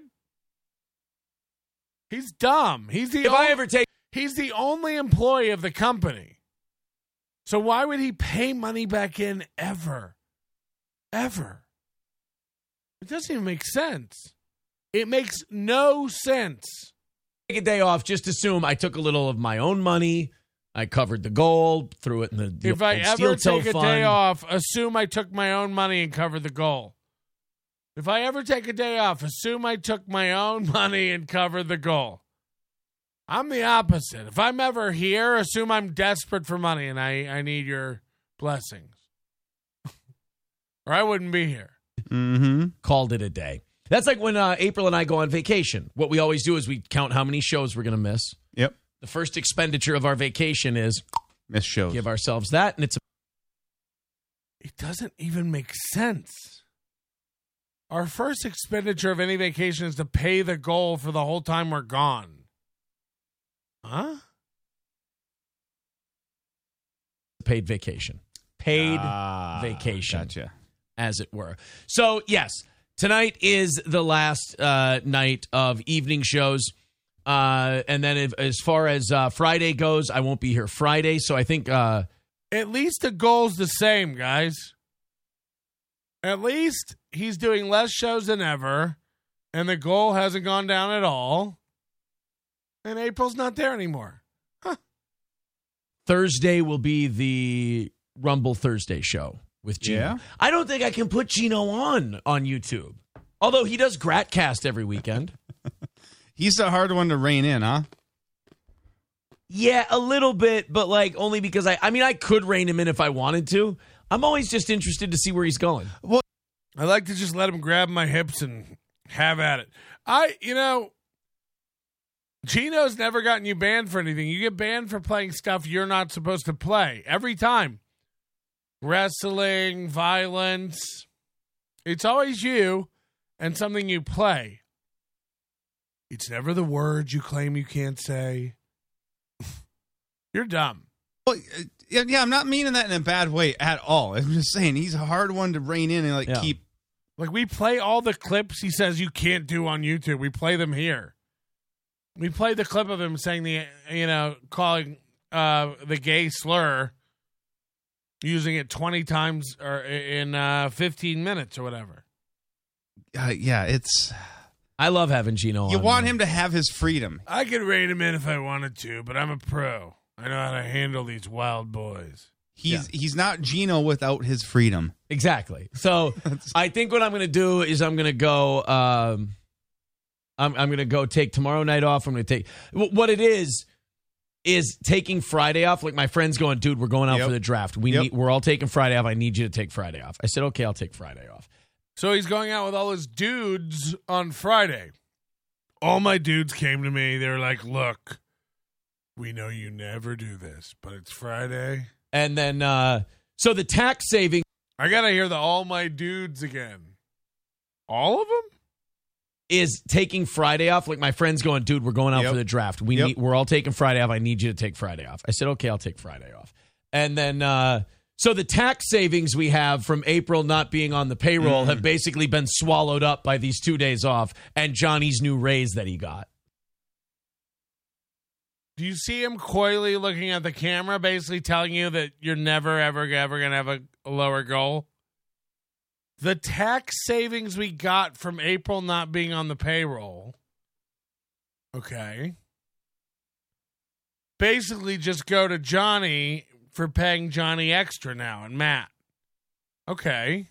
[SPEAKER 2] He's dumb. He's the only employee of the company. So why would he pay money back in ever? Ever. It doesn't even make sense. It makes no sense.
[SPEAKER 8] Take a day off, just assume I took a little of my own money. I covered the goal, threw it in the
[SPEAKER 2] If I ever take a
[SPEAKER 8] fund.
[SPEAKER 2] day off, assume I took my own money and covered the goal. If I ever take a day off, assume I took my own money and covered the goal. I'm the opposite. If I'm ever here, assume I'm desperate for money and I need your blessings. Or I wouldn't be here.
[SPEAKER 8] Mm-hmm. Called it a day. That's like when April and I go on vacation. What we always do is we count how many shows we're going to miss.
[SPEAKER 9] Yep.
[SPEAKER 8] The first expenditure of our vacation is
[SPEAKER 9] miss shows.
[SPEAKER 8] Give ourselves that, and
[SPEAKER 2] it doesn't even make sense. Our first expenditure of any vacation is to pay the goal for the whole time we're gone. Huh?
[SPEAKER 8] Paid vacation. Paid vacation.
[SPEAKER 9] Gotcha.
[SPEAKER 8] As it were. So, yes, tonight is the last night of evening shows. And then as far as Friday goes, I won't be here Friday. So I think
[SPEAKER 2] at least the goal's the same, guys. At least he's doing less shows than ever, and the goal hasn't gone down at all. And April's not there anymore. Huh.
[SPEAKER 8] Thursday will be the Rumble Thursday show with Gino.
[SPEAKER 9] Yeah?
[SPEAKER 8] I don't think I can put Gino on YouTube. Although he does Gratcast every weekend.
[SPEAKER 9] He's a hard one to rein in, huh?
[SPEAKER 8] Yeah, a little bit, but like only because I could rein him in if I wanted to. I'm always just interested to see where he's going.
[SPEAKER 2] Well, I like to just let him grab my hips and have at it. Gino's never gotten you banned for anything. You get banned for playing stuff you're not supposed to play every time. Wrestling, violence. It's always you and something you play. It's never the words you claim you can't say. You're dumb.
[SPEAKER 9] Well, yeah, I'm not meaning that in a bad way at all. I'm just saying he's a hard one to rein in and keep.
[SPEAKER 2] Like, we play all the clips he says you can't do on YouTube. We play them here. We played the clip of him saying calling the gay slur, using it 20 times or in 15 minutes or whatever.
[SPEAKER 9] Yeah, it's.
[SPEAKER 8] I love having Gino on.
[SPEAKER 9] You want him to have his freedom.
[SPEAKER 2] I could rein him in if I wanted to, but I'm a pro. I know how to handle these wild boys.
[SPEAKER 9] He's not Gino without his freedom.
[SPEAKER 8] Exactly. So I think what I'm going to do is I'm going to go. I'm going to go take tomorrow night off. I'm going to take what it is taking Friday off. Like my friend's going, dude, we're going out for the draft. We're all taking Friday off. I need you to take Friday off. I said, okay, I'll take Friday off.
[SPEAKER 2] So he's going out with all his dudes on Friday. All my dudes came to me. They were like, look, we know you never do this, but it's Friday.
[SPEAKER 8] And then, so the tax saving.
[SPEAKER 2] I got to hear the all my dudes again. All of them?
[SPEAKER 8] is taking Friday off. Like my friend's going, dude, we're going out for the draft. We're all taking Friday off. I need you to take Friday off. I said, okay, I'll take Friday off. And then, so the tax savings we have from April not being on the payroll have basically been swallowed up by these 2 days off and Johnny's new raise that he got.
[SPEAKER 2] Do you see him coyly looking at the camera, basically telling you that you're never, ever going to have a lower goal? The tax savings we got from April not being on the payroll, okay, basically just go to Johnny for paying Johnny extra now and Matt. Okay.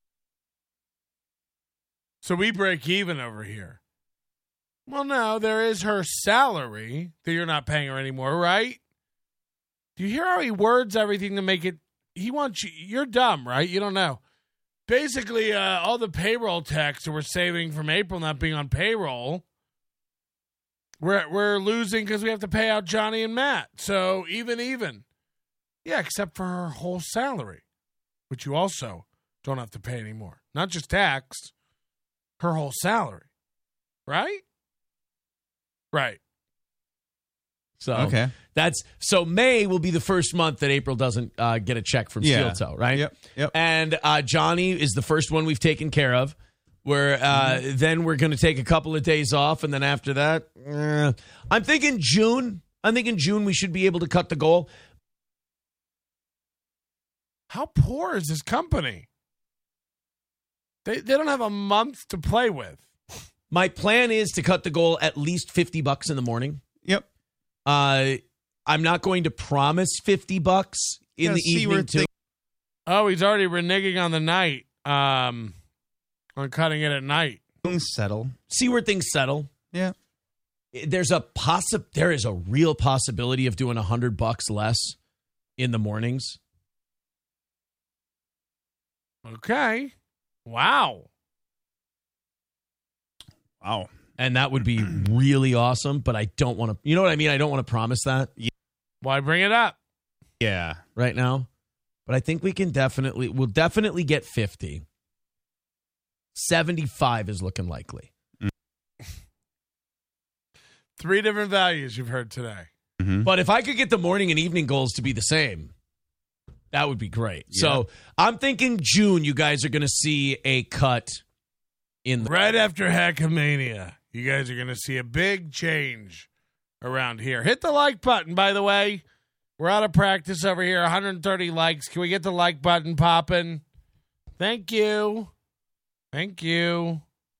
[SPEAKER 2] So we break even over here. Well, no, there is her salary that you're not paying her anymore, right? Do you hear how he words everything to make it? He wants you. You're dumb, right? You don't know. Basically, all the payroll tax that we're saving from April not being on payroll, we're losing because we have to pay out Johnny and Matt. So even. Yeah, except for her whole salary, which you also don't have to pay anymore. Not just tax, her whole salary. Right? Right.
[SPEAKER 8] So so May will be the first month that April doesn't get a check from Steel Toe, right?
[SPEAKER 9] Yep.
[SPEAKER 8] And Johnny is the first one we've taken care of. Where then we're going to take a couple of days off, and then after that, I'm thinking June. We should be able to cut the goal.
[SPEAKER 2] How poor is this company? They don't have a month to play with.
[SPEAKER 8] My plan is to cut the goal at least $50 in the morning.
[SPEAKER 9] Yep.
[SPEAKER 8] I'm not going to promise $50 in the evening too.
[SPEAKER 2] Oh, he's already reneging on the night. On cutting it at night.
[SPEAKER 9] Things settle.
[SPEAKER 8] See where things settle.
[SPEAKER 9] Yeah.
[SPEAKER 8] There is a real possibility of doing $100 less in the mornings.
[SPEAKER 2] Okay. Wow.
[SPEAKER 8] And that would be really awesome, but I don't want to, you know what I mean? I don't want to promise that.
[SPEAKER 2] Why bring it up?
[SPEAKER 9] Yeah.
[SPEAKER 8] Right now. But I think we'll definitely get 50. 75 is looking likely.
[SPEAKER 2] 3 different values you've heard today.
[SPEAKER 9] Mm-hmm.
[SPEAKER 8] But if I could get the morning and evening goals to be the same, that would be great. Yeah. So I'm thinking June, you guys are going to see a cut in
[SPEAKER 2] right after Hackamania. You guys are going to see a big change around here. Hit the like button, by the way. We're out of practice over here. 130 likes. Can we get the like button popping? Thank you. Thank you.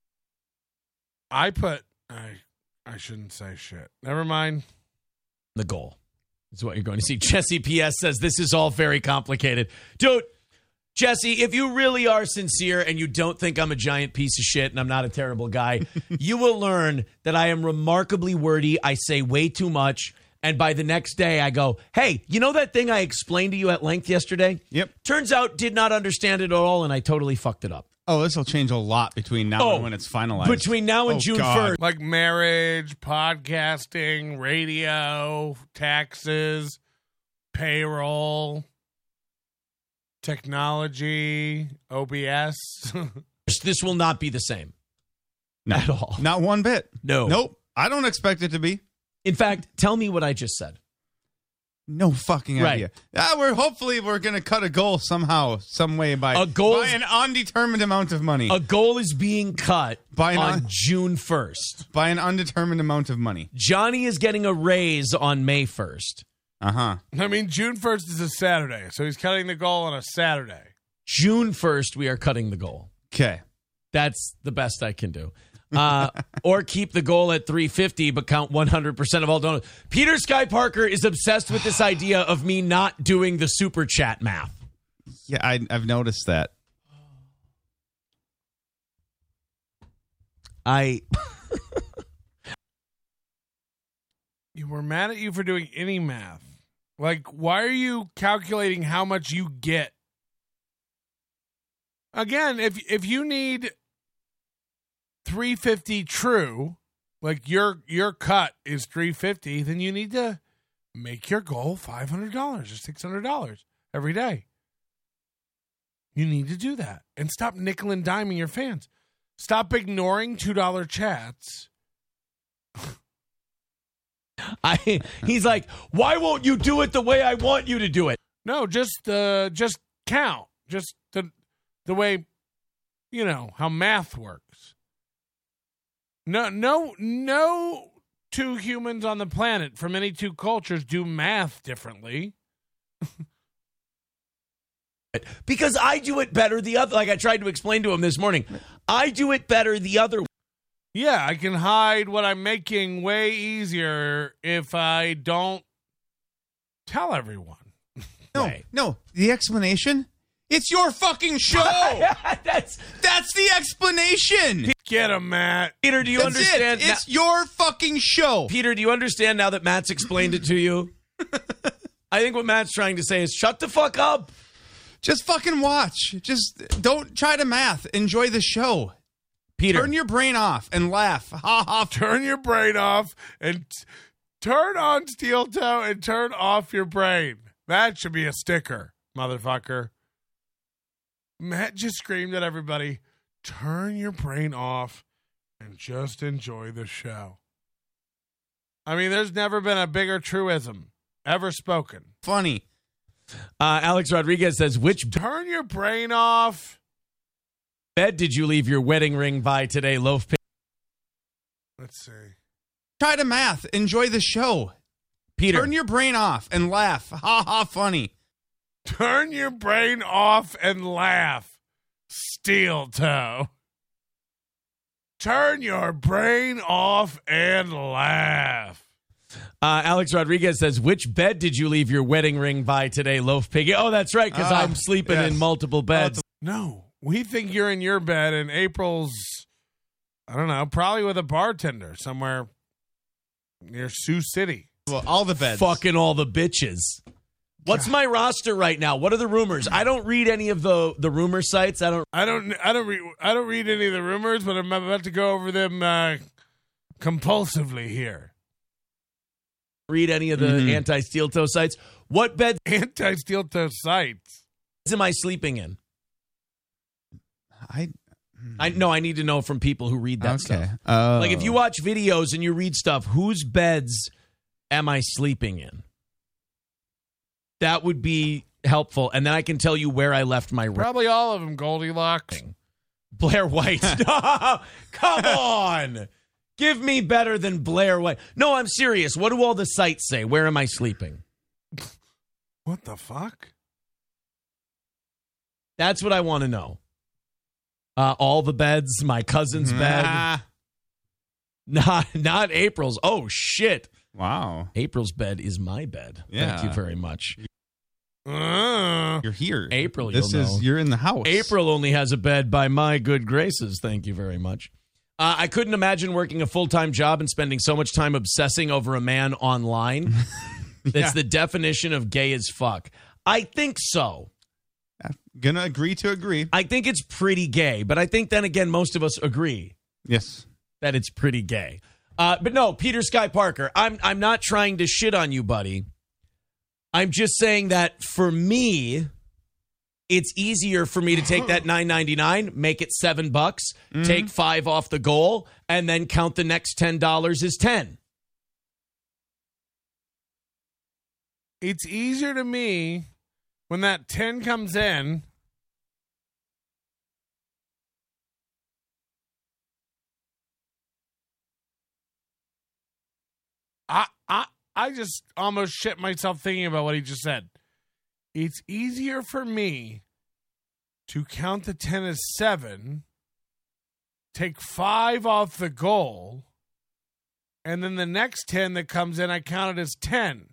[SPEAKER 2] I shouldn't say shit. Never mind.
[SPEAKER 8] The goal is what you're going to see. Jesse P.S. says, this is all very complicated. Dude, Jesse, if you really are sincere and you don't think I'm a giant piece of shit and I'm not a terrible guy, you will learn that I am remarkably wordy. I say way too much. And by the next day, I go, hey, you know that thing I explained to you at length yesterday?
[SPEAKER 9] Yep.
[SPEAKER 8] Turns out did not understand it at all, and I totally fucked it up.
[SPEAKER 9] Oh, this will change a lot between now and when it's finalized.
[SPEAKER 8] Between now and June 1st.
[SPEAKER 2] Like marriage, podcasting, radio, taxes, payroll, technology, OBS.
[SPEAKER 8] This will not be the same.
[SPEAKER 9] No,
[SPEAKER 8] at all.
[SPEAKER 9] Not one bit.
[SPEAKER 8] No.
[SPEAKER 9] Nope. I don't expect it to be.
[SPEAKER 8] In fact, tell me what I just said.
[SPEAKER 9] No fucking idea. Hopefully we're going to cut a goal somehow, some way by an undetermined amount of money.
[SPEAKER 8] A goal is being cut on June 1st.
[SPEAKER 9] By an undetermined amount of money.
[SPEAKER 8] Johnny is getting a raise on May 1st.
[SPEAKER 9] Uh-huh.
[SPEAKER 2] I mean, June 1st is a Saturday, so he's cutting the goal on a Saturday.
[SPEAKER 8] June 1st, we are cutting the goal.
[SPEAKER 9] Okay.
[SPEAKER 8] That's the best I can do. Or keep the goal at 350, but count 100% of all donuts. Peter Sky Parker is obsessed with this idea of me not doing the super chat math.
[SPEAKER 9] Yeah, I've noticed that.
[SPEAKER 2] We're mad at you for doing any math. Like, why are you calculating how much you get? Again, if you need 350 true, like your cut is 350, then you need to make your goal $500 or $600 every day. You need to do that and stop nickel and diming your fans. Stop ignoring $2 chats.
[SPEAKER 8] He's like, why won't you do it the way I want you to do it?
[SPEAKER 2] No, just count. Just the way, how math works. No two humans on the planet from any two cultures do math differently.
[SPEAKER 8] Because I do it better the other, like I tried to explain to him this morning. I do it better the other way.
[SPEAKER 2] Yeah, I can hide what I'm making way easier if I don't tell everyone.
[SPEAKER 9] No. The explanation? It's your fucking show.
[SPEAKER 8] That's
[SPEAKER 9] the explanation.
[SPEAKER 2] Get him, Matt.
[SPEAKER 8] Peter, do you understand?
[SPEAKER 9] It's your fucking show.
[SPEAKER 8] Peter, do you understand now that Matt's explained it to you? I think what Matt's trying to say is shut the fuck up.
[SPEAKER 9] Just fucking watch. Just don't try to math. Enjoy the show.
[SPEAKER 8] Peter.
[SPEAKER 9] Turn your brain off and laugh. Ha ha.
[SPEAKER 2] Turn your brain off and turn on Steel Toe and turn off your brain. That should be a sticker, motherfucker. Matt just screamed at everybody, turn your brain off and just enjoy the show. I mean, there's never been a bigger truism ever spoken.
[SPEAKER 9] Funny.
[SPEAKER 8] Alex Rodriguez says,
[SPEAKER 2] turn your brain off.
[SPEAKER 8] Bed did you leave your wedding ring by today, Loaf Pig?
[SPEAKER 2] Let's see.
[SPEAKER 9] Try to math. Enjoy the show.
[SPEAKER 8] Peter.
[SPEAKER 9] Turn your brain off and laugh. Ha ha, funny.
[SPEAKER 2] Turn your brain off and laugh. Steel Toe. Turn your brain off and laugh.
[SPEAKER 8] Alex Rodriguez says, which bed did you leave your wedding ring by today, Loaf Piggy? Oh, that's right, because I'm sleeping in multiple beds.
[SPEAKER 2] No, we think you're in your bed, and April's, I don't know, probably with a bartender somewhere near Sioux City.
[SPEAKER 9] Well, all the beds.
[SPEAKER 8] Fucking all the bitches. What's my roster right now? What are the rumors? I don't read any of the rumor sites. I don't read any of the rumors, but I'm about to go over them compulsively here. Read any of the anti-steel toe sites. What beds?
[SPEAKER 2] Anti-steel toe sites.
[SPEAKER 8] Am I sleeping in? I know. I need to know from people who read that stuff. Like if you watch videos and you read stuff, whose beds am I sleeping in? That would be helpful, and then I can tell you where I left my ring.
[SPEAKER 2] Probably all of them. Goldilocks,
[SPEAKER 8] Blair White. Come on. Give me better than Blair White. No, I'm serious. What do all the sites say? Where am I sleeping?
[SPEAKER 2] What the fuck?
[SPEAKER 8] That's what I want to know. All the beds, my cousin's bed. Not April's. Oh, shit.
[SPEAKER 9] Wow.
[SPEAKER 8] April's bed is my bed.
[SPEAKER 9] Yeah.
[SPEAKER 8] Thank you very much.
[SPEAKER 9] You're here.
[SPEAKER 8] April,
[SPEAKER 9] you're in the house.
[SPEAKER 8] April only has a bed by my good graces. Thank you very much. I couldn't imagine working a full-time job and spending so much time obsessing over a man online. That's the definition of gay as fuck. I think so.
[SPEAKER 9] I'm gonna agree to agree.
[SPEAKER 8] I think it's pretty gay, but I think then again, most of us agree.
[SPEAKER 9] Yes.
[SPEAKER 8] That it's pretty gay. But no, Peter Sky Parker, I'm not trying to shit on you, buddy. I'm just saying that for me, it's easier for me to take that $9.99, make it $7, take $5 off the goal, and then count the next $10 as 10.
[SPEAKER 2] It's easier to me when that 10 comes in. I just almost shit myself thinking about what he just said. It's easier for me to count the 10 as 7, take 5 off the goal, and then the next 10 that comes in, I count it as 10.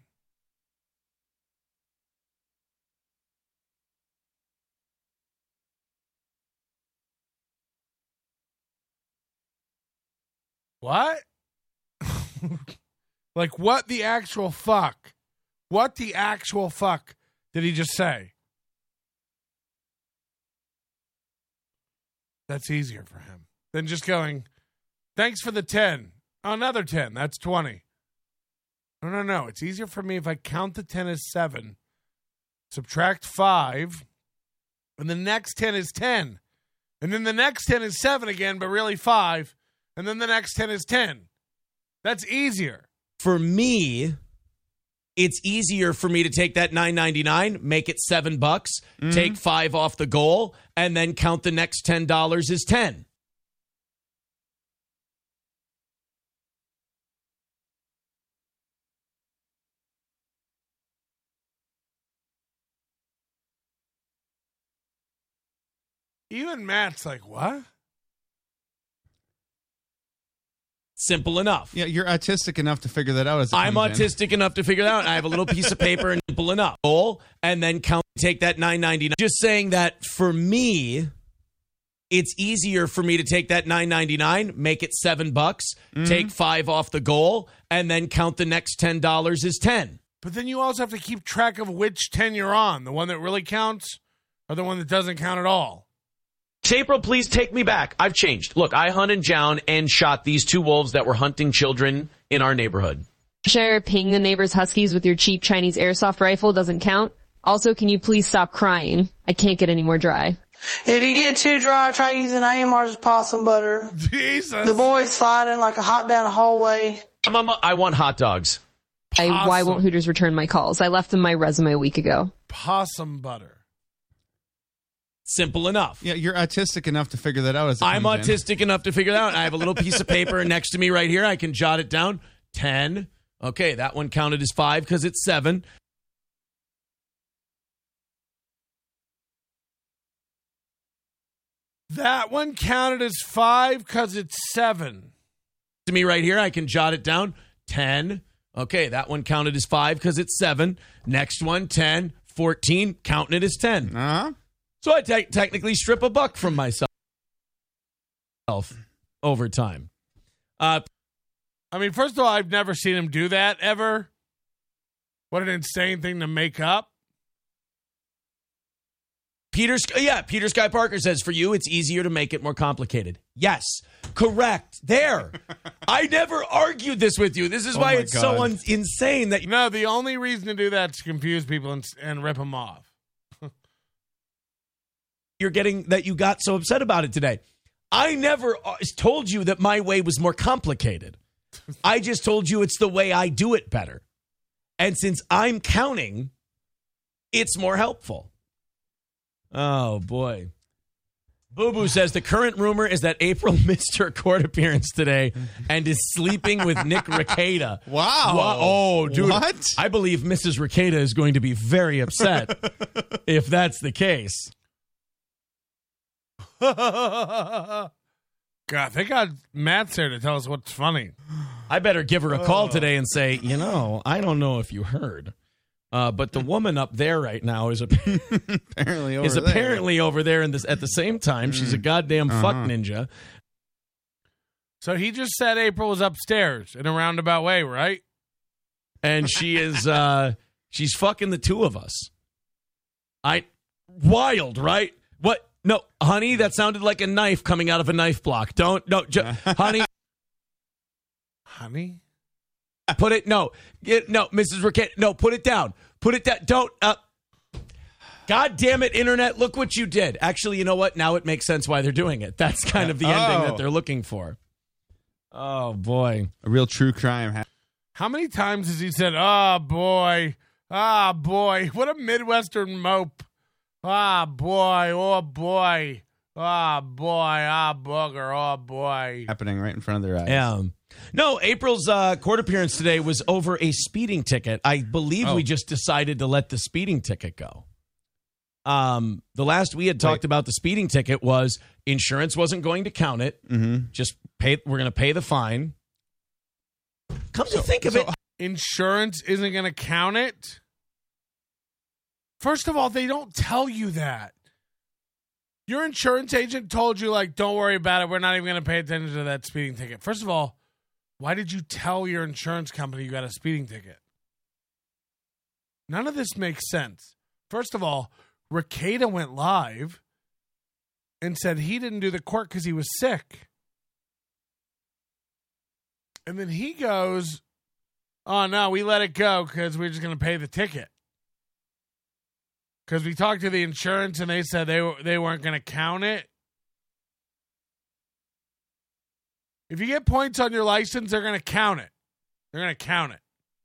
[SPEAKER 2] What? Like, what the actual fuck? What the actual fuck did he just say? That's easier for him than just going, thanks for the 10. Oh, another 10. That's 20. No. It's easier for me if I count the 10 as 7, subtract 5, and the next 10 is 10. And then the next 10 is 7 again, but really 5. And then the next 10 is 10. That's easier.
[SPEAKER 8] For me, it's easier for me to take that $9.99, make it $7, take 5 off the goal, and then count the next $10 as 10.
[SPEAKER 2] Even Matt's like, what?
[SPEAKER 8] Simple enough.
[SPEAKER 9] Yeah, you're autistic enough to figure that out.
[SPEAKER 8] I'm autistic enough to figure that out. I have a little piece of paper and simple enough. Goal, and then take that $9.99. Just saying that for me, it's easier for me to take that $9.99, make it $7, take 5 off the goal, and then count the next $10 as 10.
[SPEAKER 2] But then you also have to keep track of which 10 you're on. The one that really counts or the one that doesn't count at all.
[SPEAKER 10] April, please take me back. I've changed. Look, I hunted down and shot these 2 wolves that were hunting children in our neighborhood.
[SPEAKER 11] Share ping the neighbor's huskies with your cheap Chinese airsoft rifle doesn't count. Also, can you please stop crying? I can't get any more dry.
[SPEAKER 1] If you get too dry, try using AMR's possum butter.
[SPEAKER 2] Jesus.
[SPEAKER 1] The boy's sliding like a hot down a hallway.
[SPEAKER 10] Mama, I want hot dogs.
[SPEAKER 11] Why won't Hooters return my calls? I left them my resume a week ago.
[SPEAKER 2] Possum butter.
[SPEAKER 8] Simple enough.
[SPEAKER 9] Yeah, you're autistic enough to figure that out.
[SPEAKER 8] I'm autistic enough to figure that out. I have a little piece of paper next to me right here. I can jot it down. 10. Okay, that one counted as 5 because it's 7.
[SPEAKER 2] That one counted as 5 because it's 7.
[SPEAKER 8] To me right here, I can jot it down. 10. Okay, that one counted as 5 because it's 7. Next one, 10, 14, counting it as 10.
[SPEAKER 9] Uh-huh.
[SPEAKER 8] So I technically strip $1 from myself over time.
[SPEAKER 2] I mean, first of all, I've never seen him do that ever. What an insane thing to make up.
[SPEAKER 8] Peter Sky Parker says, for you, it's easier to make it more complicated. Yes, correct. There. I never argued this with you. This is why it's so insane that...
[SPEAKER 2] No, the only reason to do that is to confuse people and rip them off.
[SPEAKER 8] You're getting that you got so upset about it today. I never told you that my way was more complicated. I just told you it's the way I do it better. And since I'm counting, it's more helpful. Oh, boy. Boo Boo says the current rumor is that April missed her court appearance today and is sleeping with Nick Rekieta.
[SPEAKER 9] Wow.
[SPEAKER 8] Oh, dude.
[SPEAKER 9] What?
[SPEAKER 8] I believe Mrs. Rekieta is going to be very upset if that's the case.
[SPEAKER 2] God, thank God Matt's here to tell us what's funny.
[SPEAKER 8] I better give her a call today and say, I don't know if you heard, but the woman up there right now is apparently over there at the same time. She's a goddamn fuck ninja.
[SPEAKER 2] So he just said April was upstairs in a roundabout way, right?
[SPEAKER 8] And she is she's fucking the 2 of us. Wild, right? What? No, honey, that sounded like a knife coming out of a knife block. Honey.
[SPEAKER 2] Honey?
[SPEAKER 8] Put it, no, Mrs. Rickett, no, put it down. Put it down. Don't, God damn it, Internet, look what you did. Actually, you know what? Now it makes sense why they're doing it. That's kind of the ending that they're looking for. Oh, boy.
[SPEAKER 9] A real true crime.
[SPEAKER 2] How many times has he said, oh, boy, what a Midwestern mope. Ah, boy, oh, boy. Ah, boy, booger, oh, boy.
[SPEAKER 9] Happening right in front of their eyes.
[SPEAKER 8] Yeah. No, April's court appearance today was over a speeding ticket. I believe we just decided to let the speeding ticket go. The last we had talked about the speeding ticket was insurance wasn't going to count it.
[SPEAKER 9] Mm-hmm.
[SPEAKER 8] Just we're going to pay the fine. Come to think of it.
[SPEAKER 2] Insurance isn't going to count it? First of all, they don't tell you that. Your insurance agent told you, don't worry about it. We're not even going to pay attention to that speeding ticket. First of all, why did you tell your insurance company you got a speeding ticket? None of this makes sense. First of all, Rekieta went live and said he didn't do the court because he was sick. And then he goes, oh, no, we let it go because we're just going to pay the ticket. Because we talked to the insurance and they said they weren't going to count it. If you get points on your license, they're going to count it. They're going to count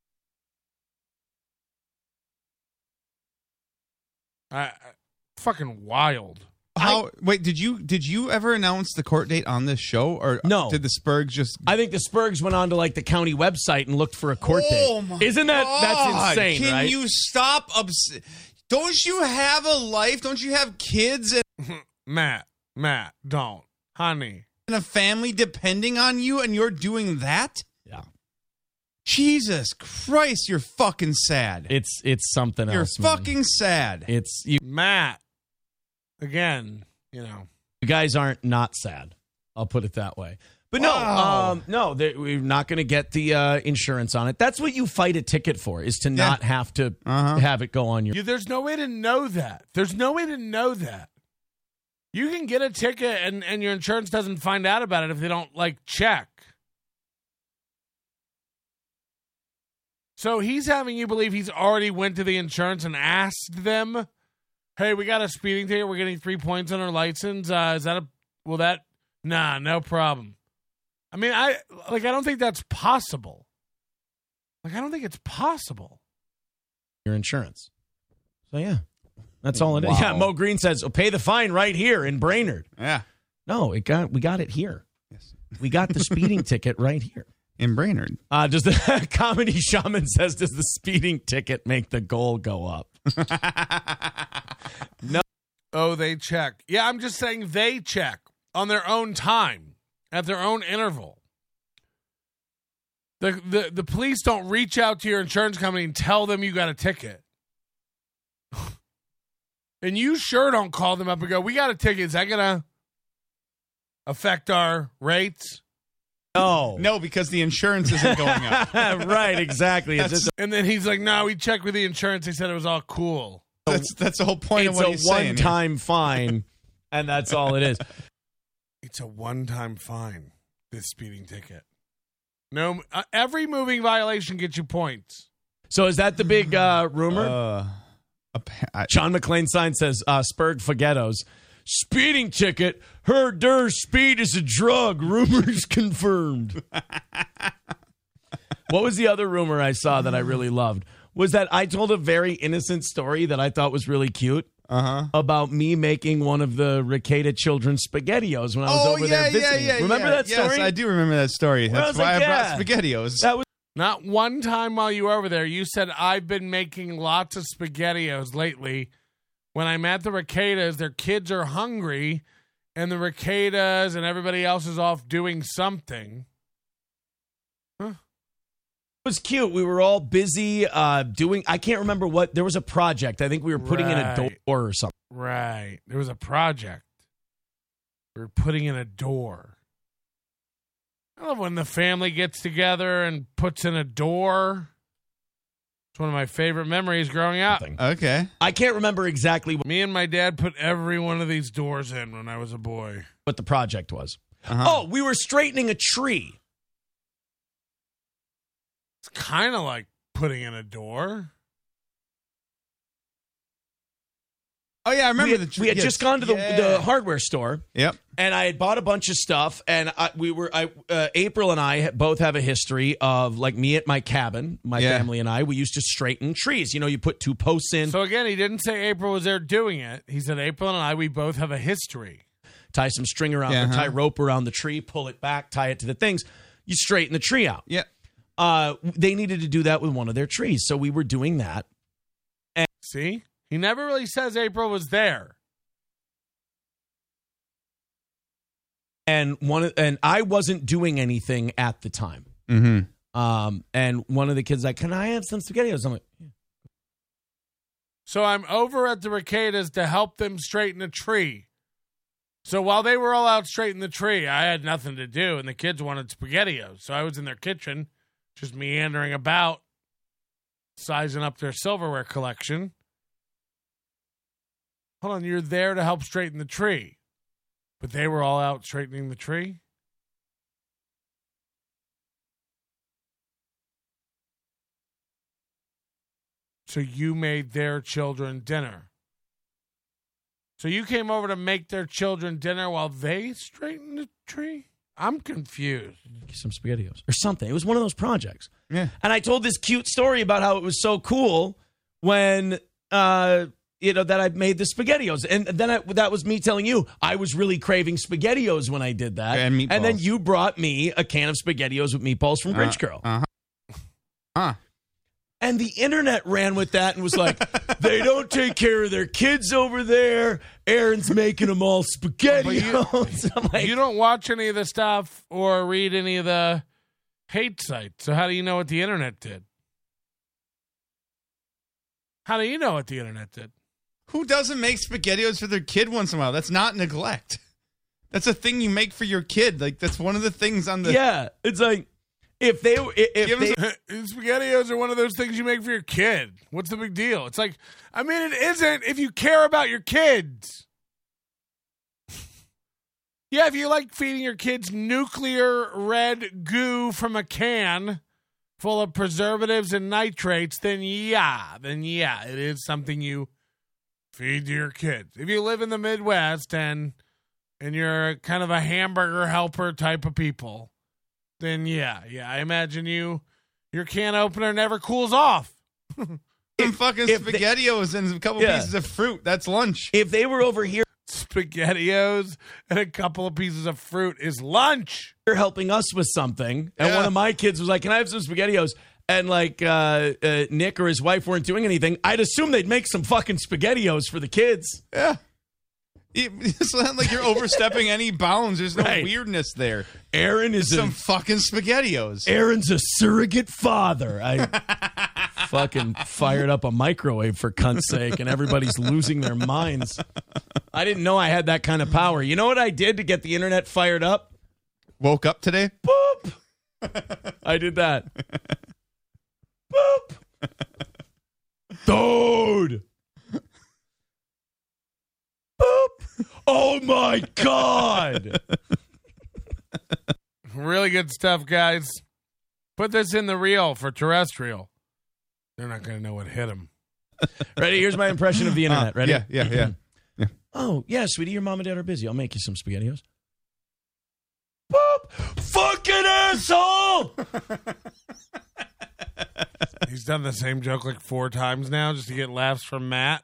[SPEAKER 2] it. Fucking wild.
[SPEAKER 9] Wait, did you ever announce the court date on this show, or
[SPEAKER 8] no?
[SPEAKER 9] Did the Spurgs just?
[SPEAKER 8] I think the Spurgs went on to like the county website and looked for a court date.
[SPEAKER 9] My
[SPEAKER 8] Isn't that
[SPEAKER 9] God.
[SPEAKER 8] that's insane?
[SPEAKER 9] Can
[SPEAKER 8] right?
[SPEAKER 9] you stop? Don't you have a life? Don't you have kids and
[SPEAKER 2] Matt, don't, honey,
[SPEAKER 9] and a family depending on you, and you're doing that?
[SPEAKER 8] Yeah.
[SPEAKER 9] Jesus Christ, you're fucking sad.
[SPEAKER 8] It's something
[SPEAKER 9] you're
[SPEAKER 8] else.
[SPEAKER 9] You're fucking sad.
[SPEAKER 8] It's
[SPEAKER 2] Matt. Again, you know,
[SPEAKER 8] you guys aren't not sad. I'll put it that way. But
[SPEAKER 9] Wow.
[SPEAKER 8] no, we're not going to get the insurance on it. That's what you fight a ticket for, is to not have to have it go on your.
[SPEAKER 2] There's no way to know that. There's no way to know that. You can get a ticket and your insurance doesn't find out about it if they don't like check. So he's having you believe he's already went to the insurance and asked them, hey, we got a speeding ticket. We're getting 3 points on our license. Nah, no problem. I mean, I don't think that's possible. I don't think it's possible.
[SPEAKER 8] Your insurance. So, yeah, that's all it is. Yeah, Mo Green says, pay the fine right here in Brainerd.
[SPEAKER 9] Yeah.
[SPEAKER 8] No, we got it here.
[SPEAKER 9] Yes.
[SPEAKER 8] We got the speeding ticket right here.
[SPEAKER 9] In Brainerd.
[SPEAKER 8] Does the comedy shaman says, does the speeding ticket make the goal go up? No.
[SPEAKER 2] Oh, they check. Yeah, I'm just saying they check on their own time, at their own interval. The police don't reach out to your insurance company and tell them you got a ticket. And you sure don't call them up and go, we got a ticket. Is that going to affect our rates?
[SPEAKER 9] No, because the insurance isn't going up.
[SPEAKER 8] Right, exactly.
[SPEAKER 2] And then he's like, no, we checked with the insurance. They said it was all cool.
[SPEAKER 9] That's the whole point of what he's saying.
[SPEAKER 8] It's a one-time fine, and that's all it is.
[SPEAKER 2] It's a one-time fine, this speeding ticket. No, every moving violation gets you points.
[SPEAKER 8] So is that the big rumor? John McClane sign says, Spurg Forgettos. Speeding ticket. Heard der speed is a drug. Rumors confirmed. What was the other rumor I saw that I really loved? Was that I told a very innocent story that I thought was really cute about me making one of the Rekieta children's SpaghettiOs when I was over there visiting. Remember that story?
[SPEAKER 9] Yes, I do remember that story. That's why I brought SpaghettiOs.
[SPEAKER 8] That was
[SPEAKER 2] not one time while you were over there. You said, I've been making lots of SpaghettiOs lately. When I'm at the Rekietas, their kids are hungry, and the Rekietas and everybody else is off doing something.
[SPEAKER 8] It was cute. We were all busy doing, I can't remember what, there was a project. I think we were putting in a door or something.
[SPEAKER 2] Right. There was a project. We were putting in a door. I love when the family gets together and puts in a door. It's one of my favorite memories growing up.
[SPEAKER 9] Okay.
[SPEAKER 8] I can't remember exactly what.
[SPEAKER 2] Me and my dad put every one of these doors in when I was a boy.
[SPEAKER 8] What the project was. Oh, we were straightening a tree.
[SPEAKER 2] It's kind of like putting in a door.
[SPEAKER 9] Oh, yeah, I remember
[SPEAKER 8] we had just gone to the hardware store.
[SPEAKER 9] Yep.
[SPEAKER 8] And I had bought a bunch of stuff, and April and I both have a history of, like, me at my cabin, my family and I, we used to straighten trees. You know, you put 2 posts in.
[SPEAKER 2] So, again, he didn't say April was there doing it. He said April and I, we both have a history.
[SPEAKER 8] Tie some string around, or tie rope around the tree, pull it back, tie it to the things. You straighten the tree out.
[SPEAKER 9] Yeah.
[SPEAKER 8] They needed to do that with one of their trees, so we were doing that. And
[SPEAKER 2] see? He never really says April was there.
[SPEAKER 8] And I wasn't doing anything at the time.
[SPEAKER 9] Mm-hmm.
[SPEAKER 8] And one of the kids like, can I have some SpaghettiOs? I'm like, yeah.
[SPEAKER 2] So I'm over at the Rekietas to help them straighten a tree. So while they were all out straightening the tree, I had nothing to do, and the kids wanted SpaghettiOs. So I was in their kitchen, just meandering about, sizing up their silverware collection. Hold on, you're there to help straighten the tree. But they were all out straightening the tree? So you made their children dinner. So you came over to make their children dinner while they straightened the tree? I'm confused.
[SPEAKER 8] Some SpaghettiOs or something. It was one of those projects.
[SPEAKER 9] Yeah.
[SPEAKER 8] And I told this cute story about how it was so cool when, that I made the SpaghettiOs. And then that was me telling you I was really craving SpaghettiOs when I did that.
[SPEAKER 9] And meatballs.
[SPEAKER 8] And then you brought me a can of SpaghettiOs with meatballs from Grinch Girl. And the internet ran with that and was like, they don't take care of their kids over there. Aaron's making them all SpaghettiOs. I'm like,
[SPEAKER 2] You don't watch any of the stuff or read any of the hate sites. So how do you know what the internet did? How do you know what the internet did?
[SPEAKER 9] Who doesn't make SpaghettiOs for their kid once in a while? That's not neglect. That's a thing you make for your kid. Like, that's one of the things on the...
[SPEAKER 8] Yeah, it's like... If
[SPEAKER 2] SpaghettiOs are one of those things you make for your kid. What's the big deal? It's like, I mean, it isn't if you care about your kids. Yeah, if you like feeding your kids nuclear red goo from a can full of preservatives and nitrates, then yeah, it is something you feed to your kids. If you live in the Midwest and you're kind of a hamburger helper type of people, then yeah, I imagine your can opener never cools off.
[SPEAKER 9] Some fucking SpaghettiOs and a couple pieces of fruit. That's lunch.
[SPEAKER 8] If they were over here,
[SPEAKER 2] SpaghettiOs and a couple of pieces of fruit is lunch.
[SPEAKER 8] They're helping us with something, and one of my kids was like, "Can I have some SpaghettiOs?" And like Nick or his wife weren't doing anything. I'd assume they'd make some fucking SpaghettiOs for the kids.
[SPEAKER 9] Yeah. It's not like you're overstepping any bounds. There's no weirdness there.
[SPEAKER 8] Aaron is
[SPEAKER 9] some fucking SpaghettiOs.
[SPEAKER 8] Aaron's a surrogate father. I fucking fired up a microwave for cunt's sake, and everybody's losing their minds. I didn't know I had that kind of power. You know what I did to get the internet fired up?
[SPEAKER 9] Woke up today?
[SPEAKER 8] Boop. I did that. Boop. Dude. Boop. Oh my God.
[SPEAKER 2] Really good stuff, guys. Put this in the reel for terrestrial. They're not going to know what hit them.
[SPEAKER 8] Ready? Here's my impression of the internet. Ready?
[SPEAKER 9] Yeah.
[SPEAKER 8] Oh, yeah, sweetie, your mom and dad are busy. I'll make you some SpaghettiOs. Boop. Fucking asshole.
[SPEAKER 2] He's done the same joke like 4 times now just to get laughs from Matt.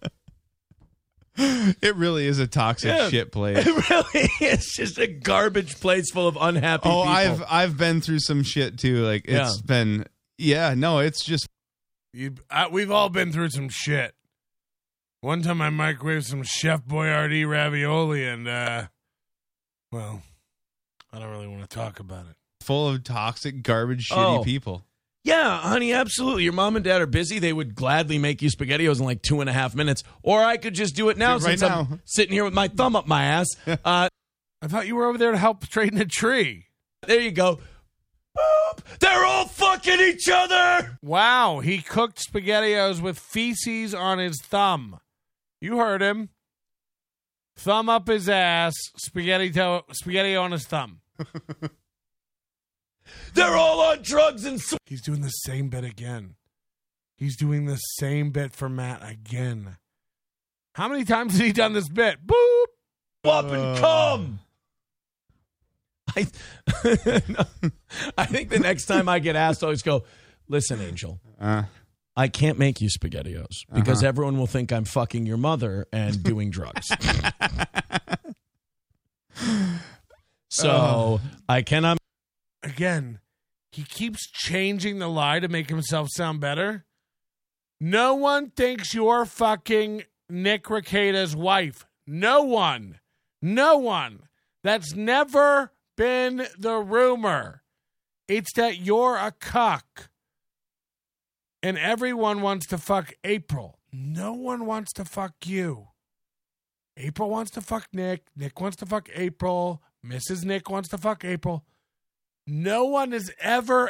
[SPEAKER 9] It really is a toxic shit place.
[SPEAKER 8] It really is just a garbage place full of unhappy people.
[SPEAKER 9] I've been through some shit too. Like it's been it's just
[SPEAKER 2] we've all been through some shit. One time I microwaved some Chef Boyardee ravioli and well, I don't really want to talk about it.
[SPEAKER 9] Full of toxic, garbage, shitty people.
[SPEAKER 8] Yeah, honey, absolutely. Your mom and dad are busy. They would gladly make you SpaghettiOs in like 2.5 minutes. Or I could just do it now since I'm sitting here with my thumb up my ass.
[SPEAKER 2] I thought you were over there to help straighten a tree.
[SPEAKER 8] There you go. Boop. They're all fucking each other.
[SPEAKER 2] Wow, he cooked SpaghettiOs with feces on his thumb. You heard him. Thumb up his ass, spaghetti on his thumb.
[SPEAKER 8] They're all on drugs and...
[SPEAKER 2] He's doing the same bit again. He's doing the same bit for Matt again. How many times has he done this bit? Boop!
[SPEAKER 8] Up and come! I think the next time I get asked, I always go, listen, Angel, I can't make you SpaghettiOs because everyone will think I'm fucking your mother and doing drugs. So I cannot...
[SPEAKER 2] Again, he keeps changing the lie to make himself sound better. No one thinks you're fucking Nick Rekieta's wife. No one. No one. That's never been the rumor. It's that you're a cuck. And everyone wants to fuck April. No one wants to fuck you. April wants to fuck Nick. Nick wants to fuck April. Mrs. Nick wants to fuck April. No one has ever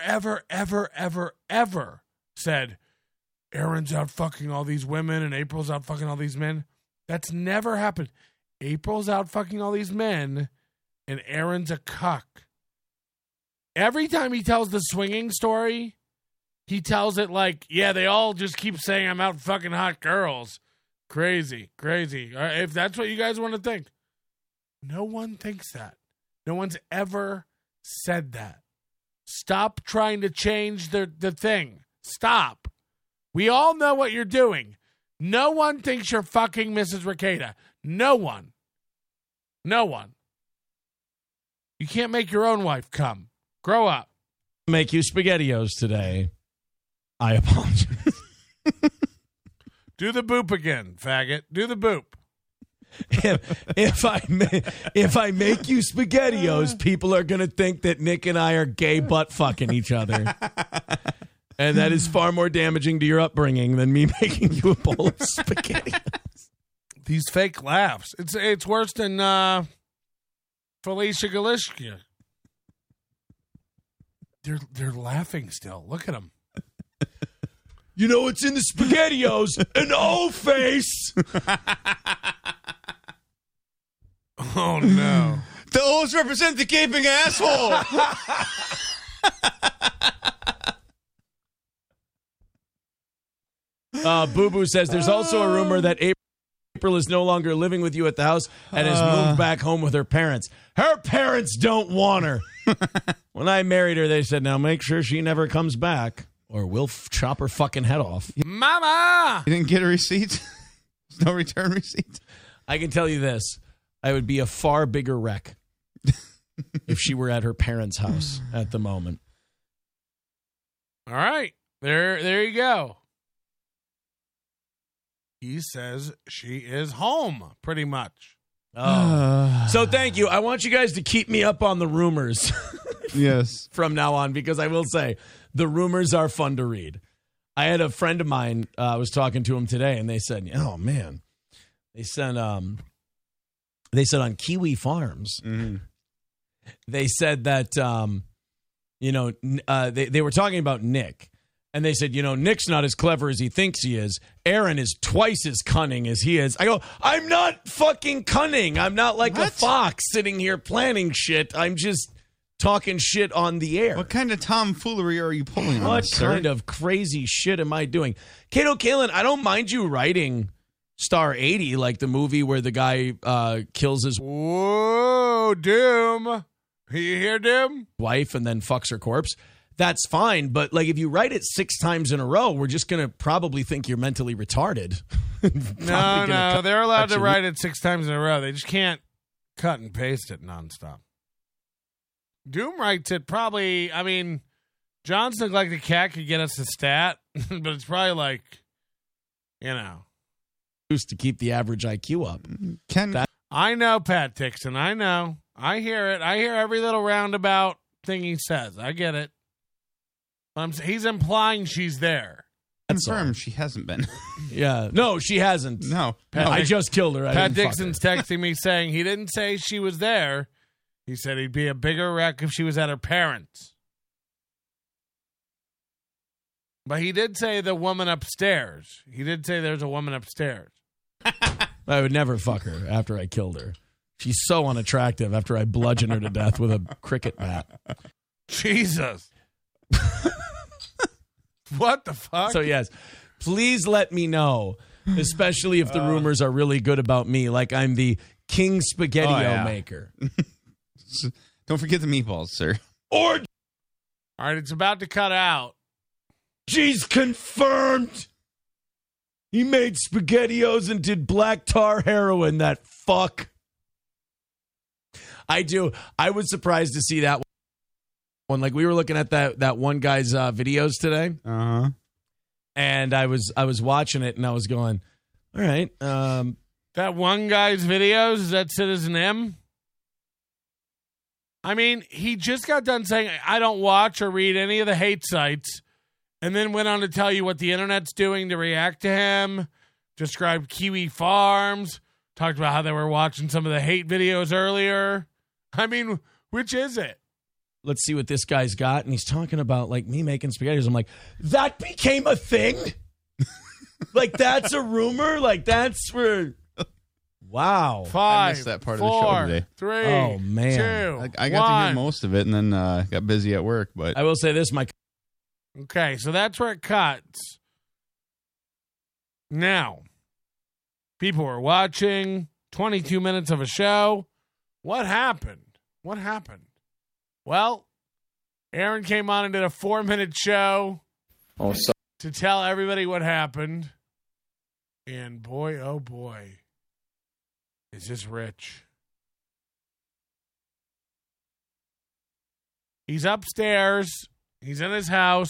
[SPEAKER 2] said, Aaron's out fucking all these women and April's out fucking all these men. That's never happened. April's out fucking all these men and Aaron's a cuck. Every time he tells the swinging story, he tells it like, yeah, they all just keep saying I'm out fucking hot girls. Crazy. If that's what you guys want to think. No one thinks that. No one's ever said that. Stop trying to change the thing. Stop. We all know what you're doing. No one thinks you're fucking Mrs. Rekieta. No one. No one. You can't make your own wife come. Grow up.
[SPEAKER 8] Make you SpaghettiOs today. I apologize.
[SPEAKER 2] Do the boop again, faggot. Do the boop.
[SPEAKER 8] If I make you SpaghettiOs, people are going to think that Nick and I are gay butt fucking each other. And that is far more damaging to your upbringing than me making you a bowl of SpaghettiOs.
[SPEAKER 2] These fake laughs. It's worse than Felicia Galishka. They're laughing still. Look at them.
[SPEAKER 8] You know what's in the SpaghettiOs? An O-face.
[SPEAKER 2] Oh, no.
[SPEAKER 9] The O's represent the gaping asshole.
[SPEAKER 8] Boo Boo says there's also a rumor that April is no longer living with you at the house and has moved back home with her parents. Her parents don't want her. When I married her, they said, now make sure she never comes back or we'll chop her fucking head off.
[SPEAKER 2] Mama!
[SPEAKER 9] You didn't get a receipt? No return receipt?
[SPEAKER 8] I can tell you this. I would be a far bigger wreck if she were at her parents' house at the moment.
[SPEAKER 2] All right. There you go. He says she is home, pretty much.
[SPEAKER 8] Oh. So thank you. I want you guys to keep me up on the rumors.
[SPEAKER 9] Yes.
[SPEAKER 8] From now on, because I will say the rumors are fun to read. I had a friend of mine, I was talking to him today, and they said, oh, man. They said on Kiwi Farms, they said that, they were talking about Nick. And they said, Nick's not as clever as he thinks he is. Aaron is twice as cunning as he is. I go, I'm not fucking cunning. I'm not like a fox sitting here planning shit. I'm just talking shit on the air.
[SPEAKER 9] What kind of tomfoolery are you pulling on,
[SPEAKER 8] What
[SPEAKER 9] sir?
[SPEAKER 8] kind of crazy shit am I doing? Kato Kalin, I don't mind you writing Star 80, like the movie where the guy kills his
[SPEAKER 2] Doom. You hear Doom?
[SPEAKER 8] Wife and then fucks her corpse. That's fine, but like if you write it 6 times in a row, we're just going to probably think you're mentally retarded.
[SPEAKER 2] No, they're allowed to write it 6 times in a row. They just can't cut and paste it nonstop. Doom writes it probably, John's Neglected Cat could get us a stat, but it's probably like,
[SPEAKER 8] used to keep the average IQ up.
[SPEAKER 2] I know, Pat Dixon. I know. I hear it. I hear every little roundabout thing he says. I get it. He's implying she's there.
[SPEAKER 9] Confirmed she hasn't been.
[SPEAKER 8] Yeah. No, she hasn't.
[SPEAKER 9] No.
[SPEAKER 8] I just killed her.
[SPEAKER 2] Pat Dixon's texting me saying he didn't say she was there. He said he'd be a bigger wreck if she was at her parents'. But he did say the woman upstairs. He did say there's a woman upstairs.
[SPEAKER 8] I would never fuck her after I killed her. She's so unattractive after I bludgeon her to death with a cricket bat.
[SPEAKER 2] Jesus. What the fuck?
[SPEAKER 8] So, yes, please let me know, especially if the rumors are really good about me, like I'm the king spaghetti maker.
[SPEAKER 9] Don't forget the meatballs, sir.
[SPEAKER 2] All right, it's about to cut out.
[SPEAKER 8] She's confirmed. He made SpaghettiOs and did black tar heroin, that fuck. I do. I was surprised to see that one. Like, we were looking at that one guy's videos today.
[SPEAKER 9] Uh-huh.
[SPEAKER 8] And I was watching it, and I was going, all right.
[SPEAKER 2] That one guy's videos, is that Citizen M? He just got done saying, I don't watch or read any of the hate sites, and then went on to tell you what the internet's doing to react to him, described Kiwi Farms, talked about how they were watching some of the hate videos earlier. Which is it?
[SPEAKER 8] Let's see what this guy's got. And he's talking about, like, me making spaghettis. I'm like, that became a thing? Like, that's a rumor? Like, that's where... Wow.
[SPEAKER 2] 5,
[SPEAKER 9] I missed that part
[SPEAKER 2] 4,
[SPEAKER 9] of the show today.
[SPEAKER 2] 3,
[SPEAKER 8] oh, man.
[SPEAKER 2] 2,
[SPEAKER 9] I got to hear most of it and then got busy at work. But
[SPEAKER 8] I will say this, Mike.
[SPEAKER 2] Okay, so that's where it cuts. Now, people were watching 22 minutes of a show. What happened? What happened? Well, Aaron came on and did a 4-minute show to tell everybody what happened. And boy, oh boy, is this rich. He's upstairs. He's in his house.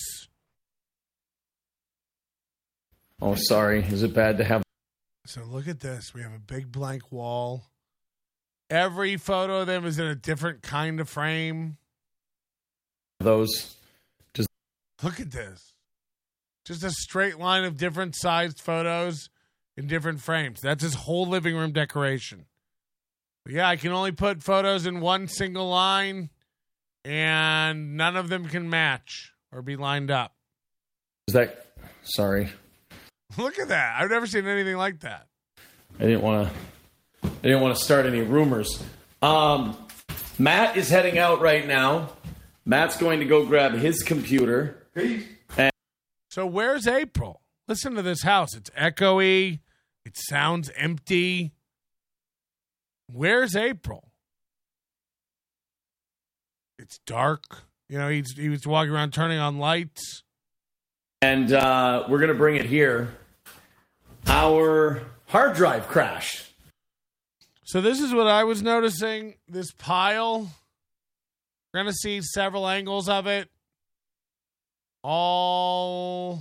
[SPEAKER 12] Oh, sorry. Is it bad to have...
[SPEAKER 2] So look at this. We have a big blank wall. Every photo of them is in a different kind of frame.
[SPEAKER 12] Those. Just
[SPEAKER 2] look at this. Just a straight line of different sized photos in different frames. That's his whole living room decoration. But yeah, I can only put photos in one single line, and none of them can match or be lined up.
[SPEAKER 12] Is that... Sorry.
[SPEAKER 2] Look at that. I've never seen anything like that.
[SPEAKER 12] I didn't want to start any rumors. Matt is heading out right now. Matt's going to go grab his computer.
[SPEAKER 2] So where's April? Listen to this house. It's echoey. It sounds empty. Where's April? It's dark. You know, he was walking around turning on lights.
[SPEAKER 12] And we're going to bring it here. Our hard drive crashed.
[SPEAKER 2] So this is what I was noticing. This pile. We're going to see several angles of it. All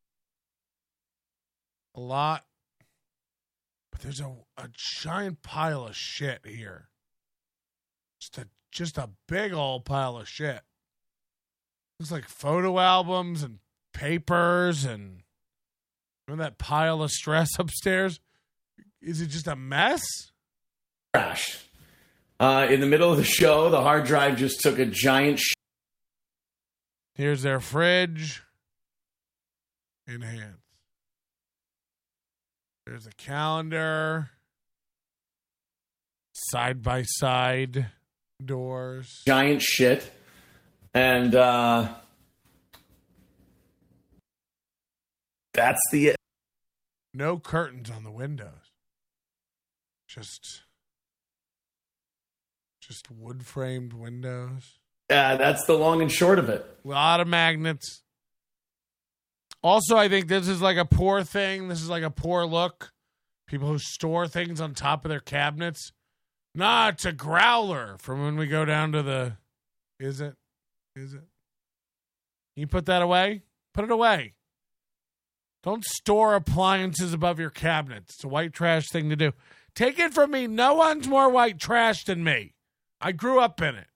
[SPEAKER 2] a lot. But there's a giant pile of shit here. Just a big old pile of shit. Looks like photo albums and papers and remember that pile of stress upstairs? Is it just a mess?
[SPEAKER 12] Crash. In the middle of the show, the hard drive just took a giant
[SPEAKER 2] Here's their fridge. Enhance. There's a calendar. Side-by-side doors.
[SPEAKER 12] Giant shit. And that's the...
[SPEAKER 2] No curtains on the windows. Just wood-framed windows.
[SPEAKER 12] Yeah, that's the long and short of it.
[SPEAKER 2] A lot of magnets. Also, I think this is like a poor thing. This is like a poor look. People who store things on top of their cabinets. Nah, it's a growler from when we go down to the... Is it? Can you put that away? Put it away. Don't store appliances above your cabinets. It's a white trash thing to do. Take it from me. No one's more white trash than me. I grew up in it.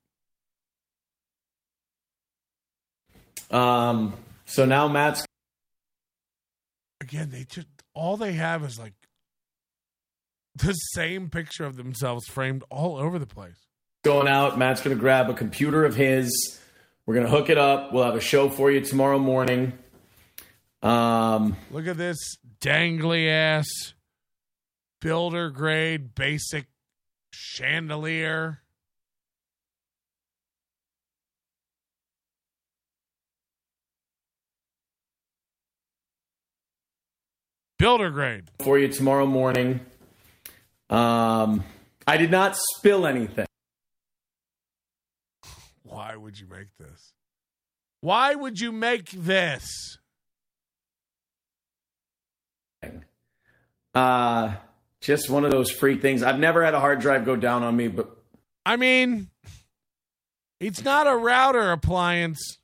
[SPEAKER 12] So now Matt's...
[SPEAKER 2] Again, all they have is like the same picture of themselves framed all over the place.
[SPEAKER 12] Going out. Matt's going to grab a computer of his. We're going to hook it up. We'll have a show for you tomorrow morning.
[SPEAKER 2] Look at this dangly ass builder grade basic chandelier. Builder grade.
[SPEAKER 12] For you tomorrow morning. I did not spill anything.
[SPEAKER 2] Why would you make this? Why would you make this?
[SPEAKER 12] Just one of those freak things. I've never had a hard drive go down on me, but...
[SPEAKER 2] I mean, it's not a router appliance.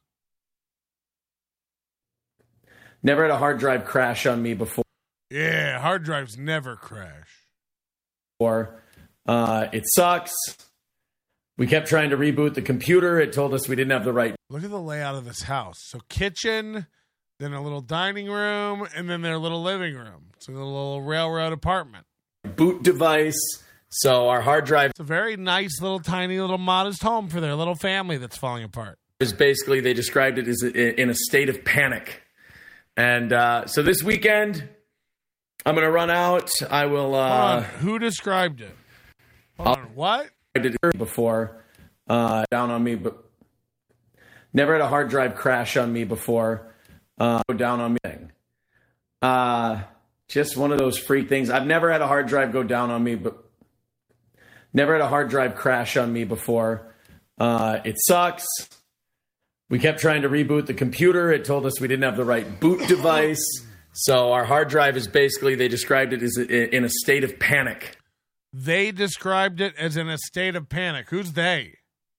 [SPEAKER 12] Never had a hard drive crash on me before.
[SPEAKER 2] Yeah, hard drives never crash.
[SPEAKER 12] It sucks. We kept trying to reboot the computer. It told us we didn't have the right...
[SPEAKER 2] Look at the layout of this house. So kitchen, then a little dining room, and then their little living room. It's a little railroad apartment.
[SPEAKER 12] Boot device. So our hard drive...
[SPEAKER 2] It's a very nice little tiny little modest home for their little family that's falling apart.
[SPEAKER 12] Is basically, they described it as in a state of panic. And so this weekend... I'm going to run out. I will...
[SPEAKER 2] Hold on. Who described it? Hold on. What?
[SPEAKER 12] I did it before. Down on me, but... Never had a hard drive crash on me before. Down on me. Just one of those freak things. I've never had a hard drive go down on me, but... Never had a hard drive crash on me before. It sucks. We kept trying to reboot the computer. It told us we didn't have the right boot device. So our hard drive is basically, they described it as in a state of panic.
[SPEAKER 2] They described it as in a state of panic. Who's they?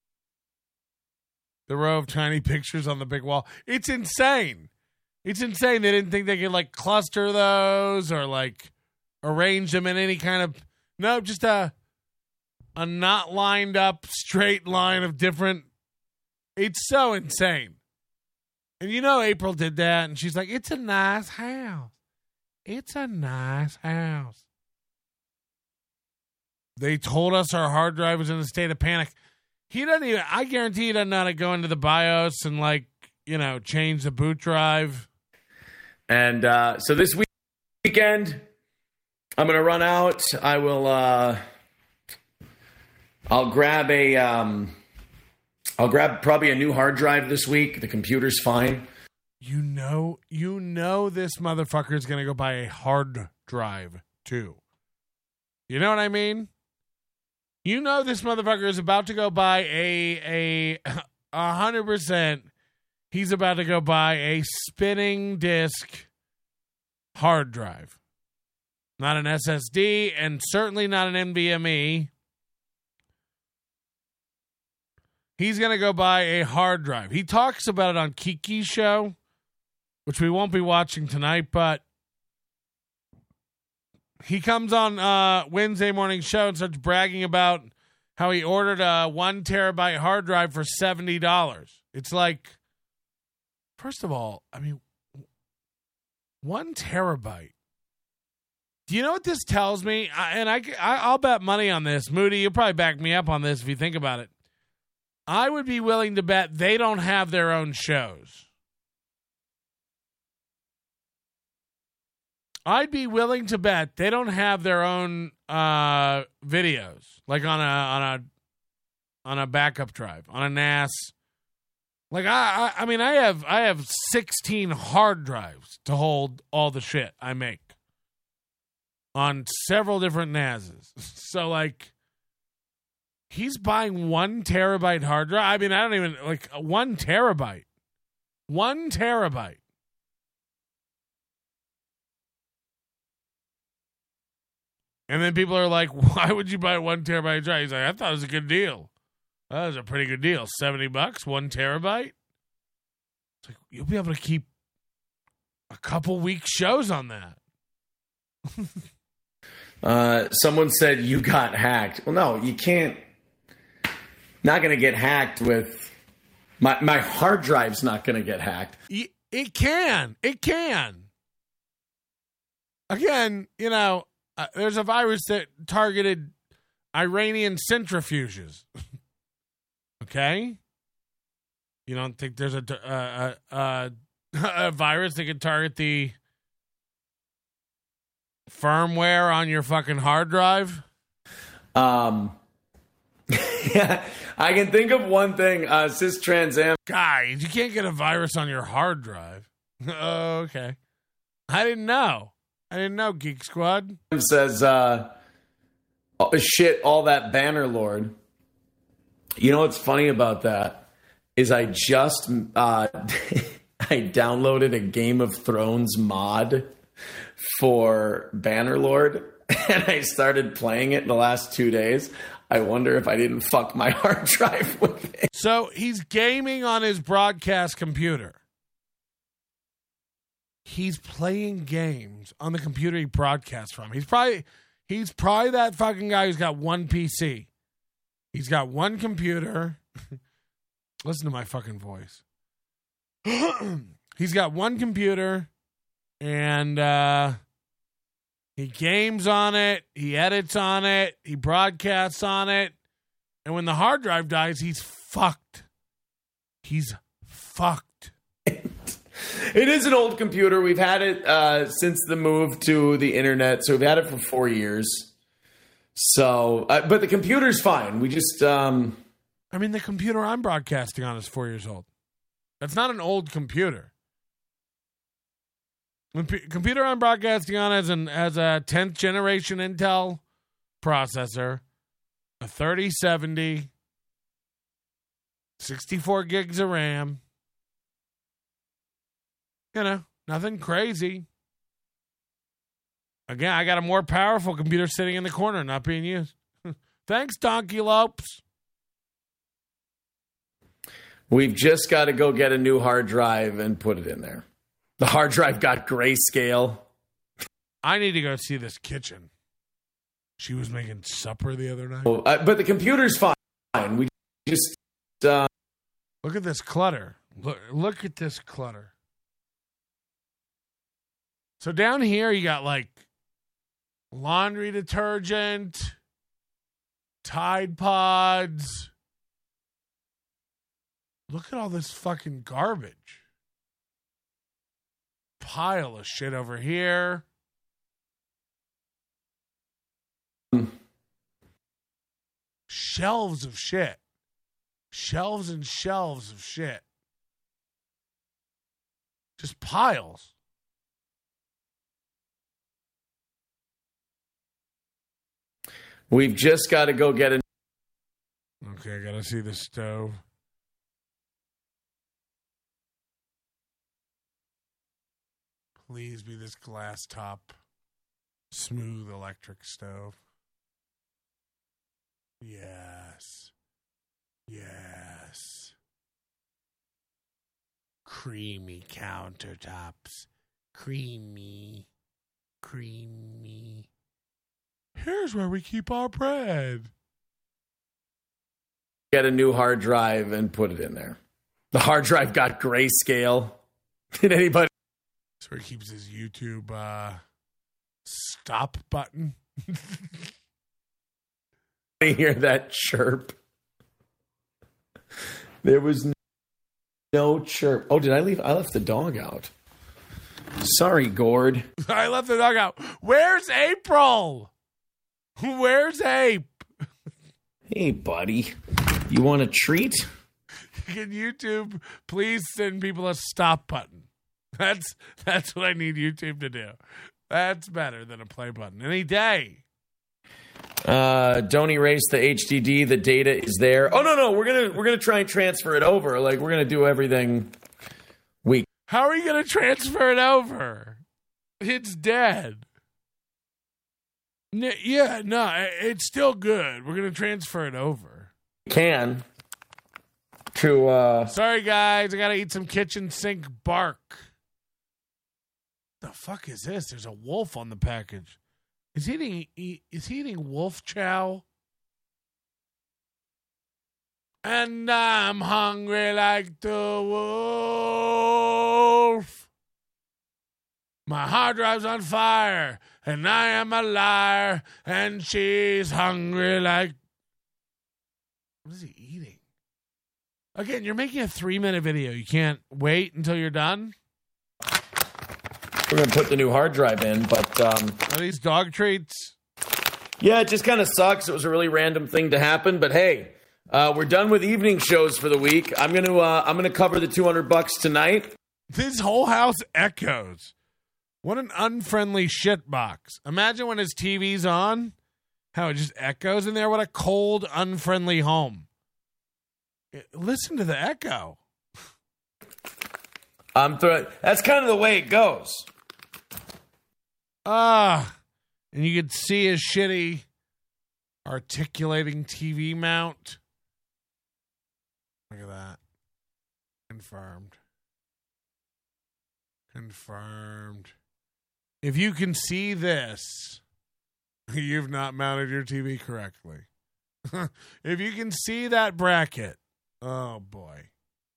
[SPEAKER 2] The row of tiny pictures on the big wall. It's insane. It's insane. They didn't think they could, like, cluster those or, like, arrange them in any kind of... No, just a not lined up straight line of different... It's so insane. And you know April did that, and she's like, it's a nice house. It's a nice house. They told us our hard drive was in a state of panic. He doesn't even... I guarantee he doesn't know how to go into the BIOS and, like, you know, change the boot drive.
[SPEAKER 12] And so this weekend, I'm going to run out. I will... I'll grab probably a new hard drive this week. The computer's fine.
[SPEAKER 2] You know this motherfucker is going to go buy a hard drive, too. You know what I mean? You know this motherfucker is about to go buy a 100%. He's about to go buy a spinning disk hard drive. Not an SSD, and certainly not an NVMe. He's going to go buy a hard drive. He talks about it on Kiki's show, which we won't be watching tonight, but he comes on Wednesday morning show and starts bragging about how he ordered a 1 terabyte hard drive for $70. It's like, first of all, I mean, 1 terabyte. Do you know what this tells me? I'll bet money on this. Moody, you'll probably back me up on this if you think about it. I would be willing to bet they don't have their own shows. I'd be willing to bet they don't have their own videos, like on a backup drive, on a NAS. Like I mean, I have 16 hard drives to hold all the shit I make on several different NASs. So like, he's buying 1 terabyte hard drive. I mean, I don't even like 1 terabyte. 1 terabyte. And then people are like, why would you buy a 1 terabyte drive? He's like, I thought it was a good deal. That was a pretty good deal. $70, 1 terabyte. It's like, you'll be able to keep a couple weeks shows on that.
[SPEAKER 12] Someone said you got hacked. Well, no, you can't. Not going to get hacked with my hard drive's not going to get hacked.
[SPEAKER 2] It can. It can. Again, you know, there's a virus that targeted Iranian centrifuges. Okay? You don't think there's a virus that can target the firmware on your fucking hard drive?
[SPEAKER 12] Yeah, I can think of one thing. Cis Trans Am.
[SPEAKER 2] Guys, you can't get a virus on your hard drive. Oh, okay. I didn't know, Geek Squad.
[SPEAKER 12] Says, shit, all that Bannerlord. You know what's funny about that is I just I downloaded a Game of Thrones mod for Bannerlord, and I started playing it in the last 2 days. I wonder if I didn't fuck my hard drive with it.
[SPEAKER 2] So he's gaming on his broadcast computer. He's playing games on the computer he broadcasts from. He's probably that fucking guy who's got one PC. He's got one computer. Listen to my fucking voice. He's got one computer, and he games on it, he edits on it, he broadcasts on it, and when the hard drive dies, he's fucked. He's fucked.
[SPEAKER 12] It is an old computer. We've had it since the move to the internet, so we've had it for 4 years. So, but the computer's fine. We just... I
[SPEAKER 2] mean, the computer I'm broadcasting on is 4 years old. That's not an old computer. The computer I'm broadcasting on has a 10th generation Intel processor, a 3070, 64 gigs of RAM. Nothing crazy. Again, I got a more powerful computer sitting in the corner, not being used. Thanks, Donkey Lopes.
[SPEAKER 12] We've just got to go get a new hard drive and put it in there. The hard drive got grayscale.
[SPEAKER 2] I need to go see this kitchen. She was making supper the other night.
[SPEAKER 12] But the computer's fine. We just...
[SPEAKER 2] Look at this clutter. Look at this clutter. So down here, you got like laundry detergent, Tide Pods. Look at all this fucking garbage. Pile of shit over here. Shelves of shit. Shelves and shelves of shit. Just piles.
[SPEAKER 12] We've just got to go get a...
[SPEAKER 2] Okay, I got to see the stove. Please be this glass top, smooth electric stove. Yes. Yes. Creamy countertops. Creamy. Here's where we keep our bread.
[SPEAKER 12] Get a new hard drive and put it in there. The hard drive got grayscale. Did anybody?
[SPEAKER 2] That's where he keeps his YouTube stop button.
[SPEAKER 12] Hear that chirp? There was no chirp. Oh, did I leave? I left the dog out. Sorry, Gord.
[SPEAKER 2] I left the dog out. Where's April? Where's Ape?
[SPEAKER 12] Hey, buddy. You want a treat?
[SPEAKER 2] Can YouTube please send people a stop button? That's what I need YouTube to do. That's better than a play button any day.
[SPEAKER 12] Don't erase the HDD. The data is there. Oh no, we're gonna try and transfer it over. Like we're gonna do everything.
[SPEAKER 2] How are you gonna transfer it over? It's dead. It's still good. We're gonna transfer it over.
[SPEAKER 12] Can to
[SPEAKER 2] Sorry guys, I gotta eat some kitchen sink bark. The fuck is this? There's a wolf on the package. Is he eating wolf chow? And I'm hungry like the wolf. My hard drive's on fire, and I am a liar, and she's hungry like... What is he eating? Again, you're making a 3-minute video. You can't wait until you're done?
[SPEAKER 12] We're going to put the new hard drive in, but...
[SPEAKER 2] Are these dog treats?
[SPEAKER 12] Yeah, it just kind of sucks. It was a really random thing to happen, but hey, we're done with evening shows for the week. I'm gonna cover the $200 tonight.
[SPEAKER 2] This whole house echoes. What an unfriendly shitbox. Imagine when his TV's on, how it just echoes in there. What a cold, unfriendly home. Listen to the echo.
[SPEAKER 12] That's kind of the way it goes.
[SPEAKER 2] And you could see his shitty articulating TV mount. Look at that. Confirmed. If you can see this, you've not mounted your TV correctly. If you can see that bracket, oh boy.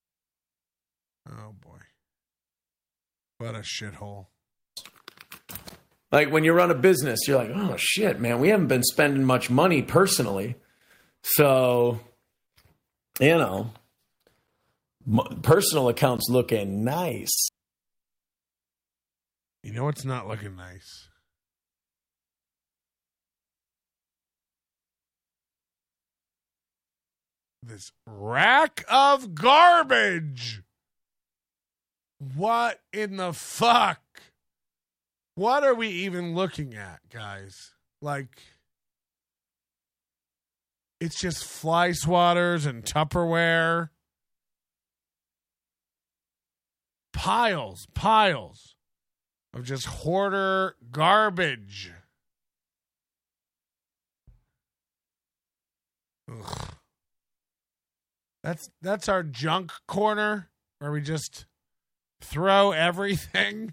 [SPEAKER 2] What a shithole.
[SPEAKER 12] Like when you run a business, you're like, oh shit, man, we haven't been spending much money personally. So, personal accounts looking nice.
[SPEAKER 2] You know what's not looking nice? This rack of garbage. What in the fuck? What are we even looking at, guys? Like, it's just fly swatters and Tupperware. piles of just hoarder garbage. Ugh. That's our junk corner where we just throw everything.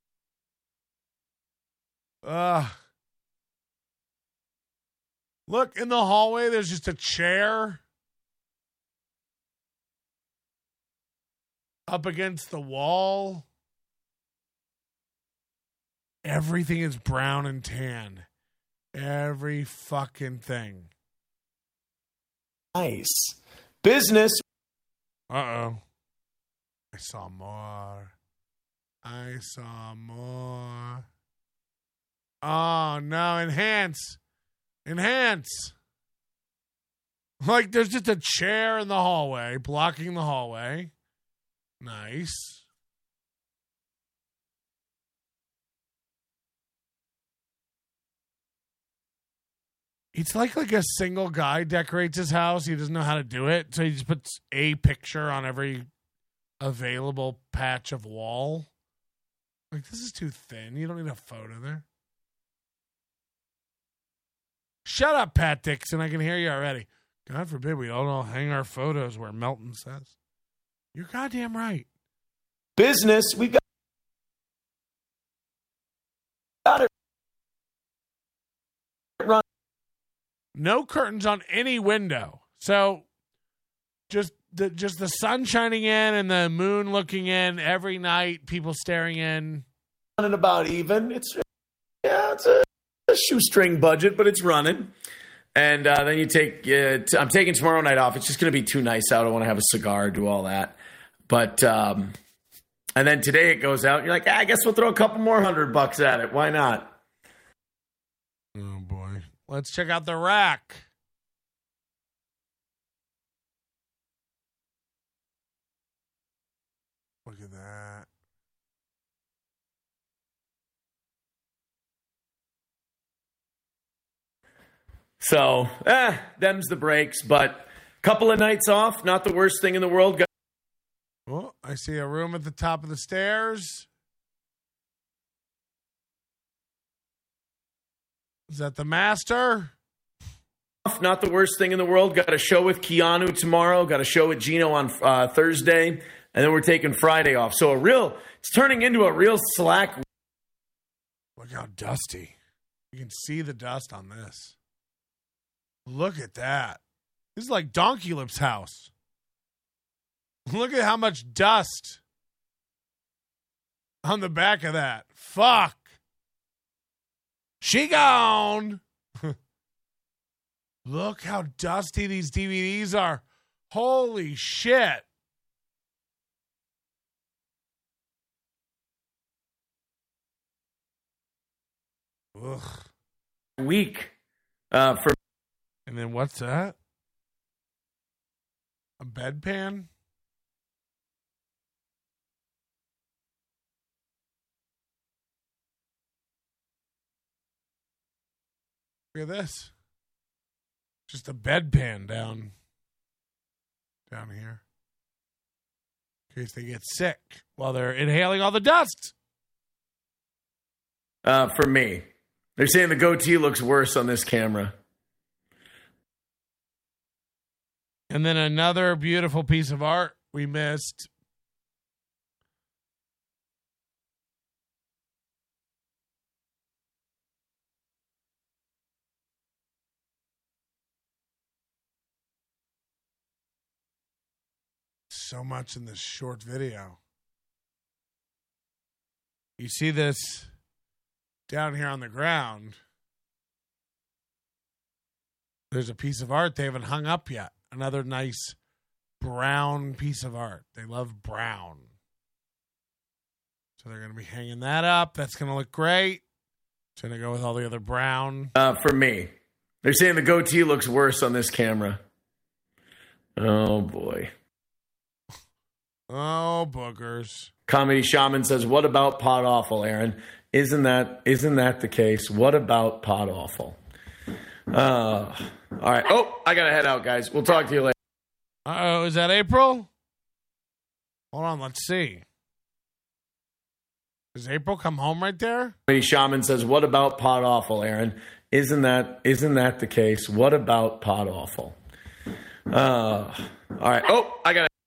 [SPEAKER 2] Look, in the hallway, there's just a chair up against the wall. Everything is brown and tan. Every fucking thing.
[SPEAKER 10] Nice. Business.
[SPEAKER 2] Uh-oh. I saw more. Oh, no. Enhance. Like, there's just a chair in the hallway, blocking the hallway. Nice. It's like a single guy decorates his house. He doesn't know how to do it, so he just puts a picture on every available patch of wall. Like, this is too thin. You don't need a photo there. Shut up, Pat Dixon. I can hear you already. God forbid we all hang our photos where Melton says. You're goddamn right.
[SPEAKER 10] Business. We got it. Run.
[SPEAKER 2] No curtains on any window. So just the sun shining in and the moon looking in every night, people staring in.
[SPEAKER 10] Running about even. It's a shoestring budget, but it's running. And then you take I'm taking tomorrow night off. It's just going to be too nice out. I want to have a cigar, do all that. But and then today it goes out. You're like, I guess we'll throw a couple more $100 at it. Why not?
[SPEAKER 2] Oh boy. Let's check out the rack. Look at that.
[SPEAKER 10] So, them's the breaks, but couple of nights off, not the worst thing in the world.
[SPEAKER 2] Oh, I see a room at the top of the stairs. Is that the master?
[SPEAKER 10] Not the worst thing in the world. Got a show with Keanu tomorrow. Got a show with Gino on Thursday. And then we're taking Friday off. So it's turning into a real slack.
[SPEAKER 2] Look how dusty. You can see the dust on this. Look at that. This is like Donkey Lip's house. Look at how much dust on the back of that. Fuck. She gone. Look how dusty these DVDs are. Holy shit. Ugh.
[SPEAKER 10] Week for.
[SPEAKER 2] And then what's that? A bedpan? Look at this. Just a bedpan down here. In case they get sick while they're inhaling all the dust.
[SPEAKER 10] For me. They're saying the goatee looks worse on this camera.
[SPEAKER 2] And then another beautiful piece of art we missed. So much in this short video. You see this down here on the ground. There's a piece of art they haven't hung up yet. Another nice brown piece of art. They love brown. So they're going to be hanging that up. That's going to look great. It's going to go with all the other brown.
[SPEAKER 10] For me. They're saying the goatee looks worse on this camera. Oh, boy.
[SPEAKER 2] Oh, boogers.
[SPEAKER 10] Comedy Shaman says, what about Pot Awful, Aaron? Isn't that the case? What about Pot Awful? All right. Oh, I got to head out, guys. We'll talk to you later.
[SPEAKER 2] Uh-oh, is that April? Hold on, let's see. Does April come home right there?
[SPEAKER 12] Shaman says, "What about Pod Awful, Aaron? Isn't that the case? What about Pod Awful?" All right. Oh, I got it.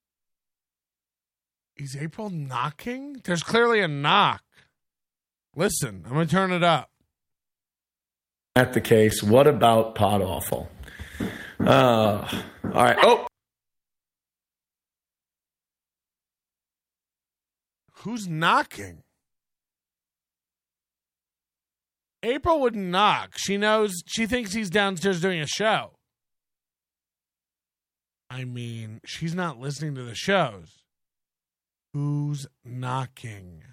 [SPEAKER 2] Is April knocking? There's clearly a knock. Listen, I'm going to turn it up.
[SPEAKER 12] At the case. What about Pod Awful? All right. Oh.
[SPEAKER 2] Who's knocking? April wouldn't knock. She thinks he's downstairs doing a show. I mean, she's not listening to the shows. Who's knocking?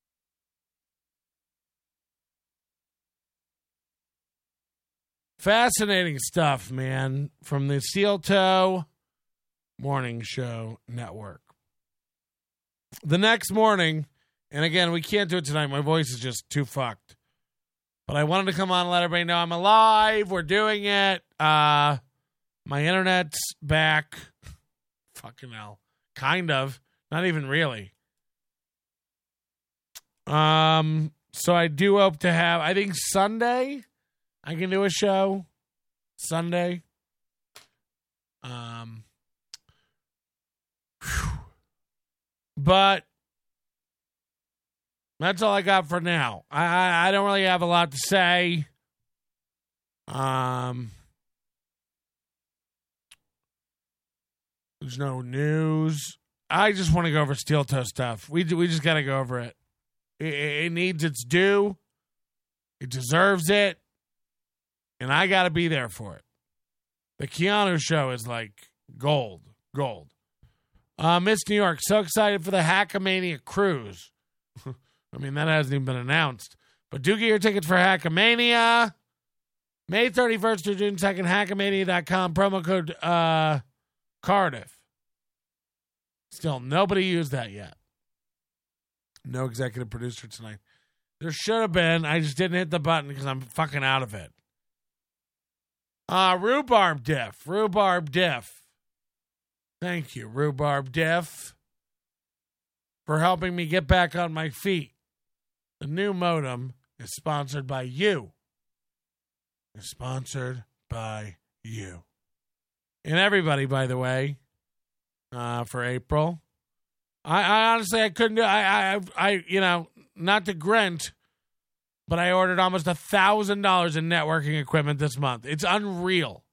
[SPEAKER 2] Fascinating stuff, man, from the Steel Toe Morning Show Network. The next morning, and again, we can't do it tonight. My voice is just too fucked. But I wanted to come on and let everybody know I'm alive. We're doing it. My internet's back. Fucking hell. Kind of. Not even really. So I do hope to have, I think Sunday, I can do a show. Sunday. But that's all I got for now. I don't really have a lot to say. There's no news. I just want to go over Steel Toe stuff. We just got to go over it. It needs its due. It deserves it. And I got to be there for it. The Keanu show is like gold. Miss New York, so excited for the Hackamania cruise. I mean, that hasn't even been announced. But do get your tickets for Hackamania. May 31st to June 2nd, Hackamania.com, promo code Cardiff. Still, nobody used that yet. No executive producer tonight. There should have been. I just didn't hit the button because I'm fucking out of it. Rhubarb Diff. Thank you, Rhubarb Diff, for helping me get back on my feet. The new modem is sponsored by you. It's sponsored by you. And everybody, by the way, for April. I honestly, I couldn't do, I not to grunt, but I ordered almost $1,000 in networking equipment this month. It's unreal.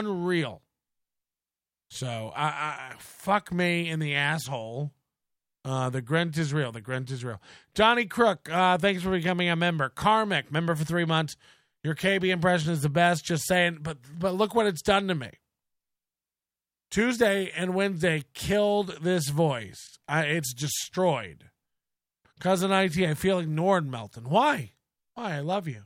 [SPEAKER 2] So, fuck me in the asshole. The grunt is real. Johnny Crook, thanks for becoming a member. Karmic, member for 3 months. Your KB impression is the best. Just saying, but look what it's done to me. Tuesday and Wednesday killed this voice. It's destroyed. Cousin IT, I feel ignored, Melton. Why? I love you.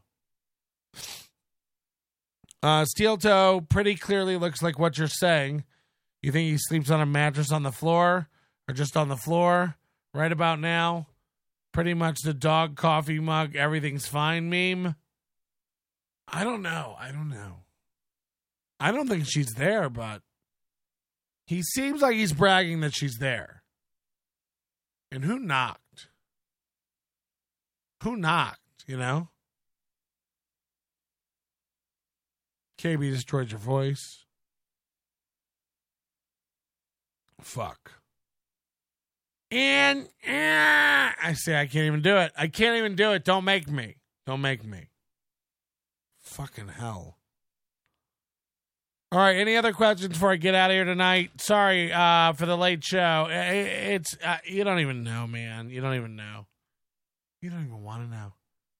[SPEAKER 2] Steel Toe pretty clearly looks like what you're saying. You think he sleeps on a mattress on the floor or just on the floor right about now? Pretty much the dog coffee mug, everything's fine meme. I don't know. I don't think she's there, but he seems like he's bragging that she's there. And who knocked? You know? KB destroyed your voice. Fuck. And I say I can't even do it. Don't make me. Fucking hell. All right, any other questions before I get out of here tonight? Sorry for the late show. It's you don't even know, man. You don't even know. You don't even want to know.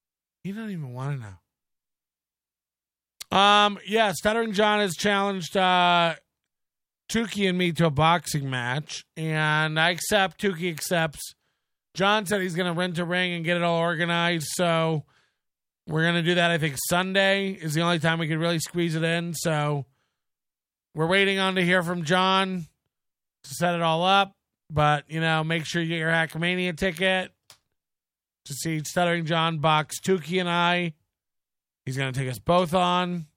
[SPEAKER 2] Yeah, Stuttering John has challenged Tukey and me to a boxing match, and I accept. Tukey accepts. John said he's going to rent a ring and get it all organized, so we're going to do that. I think Sunday is the only time we could really squeeze it in, so we're waiting on to hear from John to set it all up, but, make sure you get your Hackamania ticket to see Stuttering John box Tukey and I. He's going to take us both on.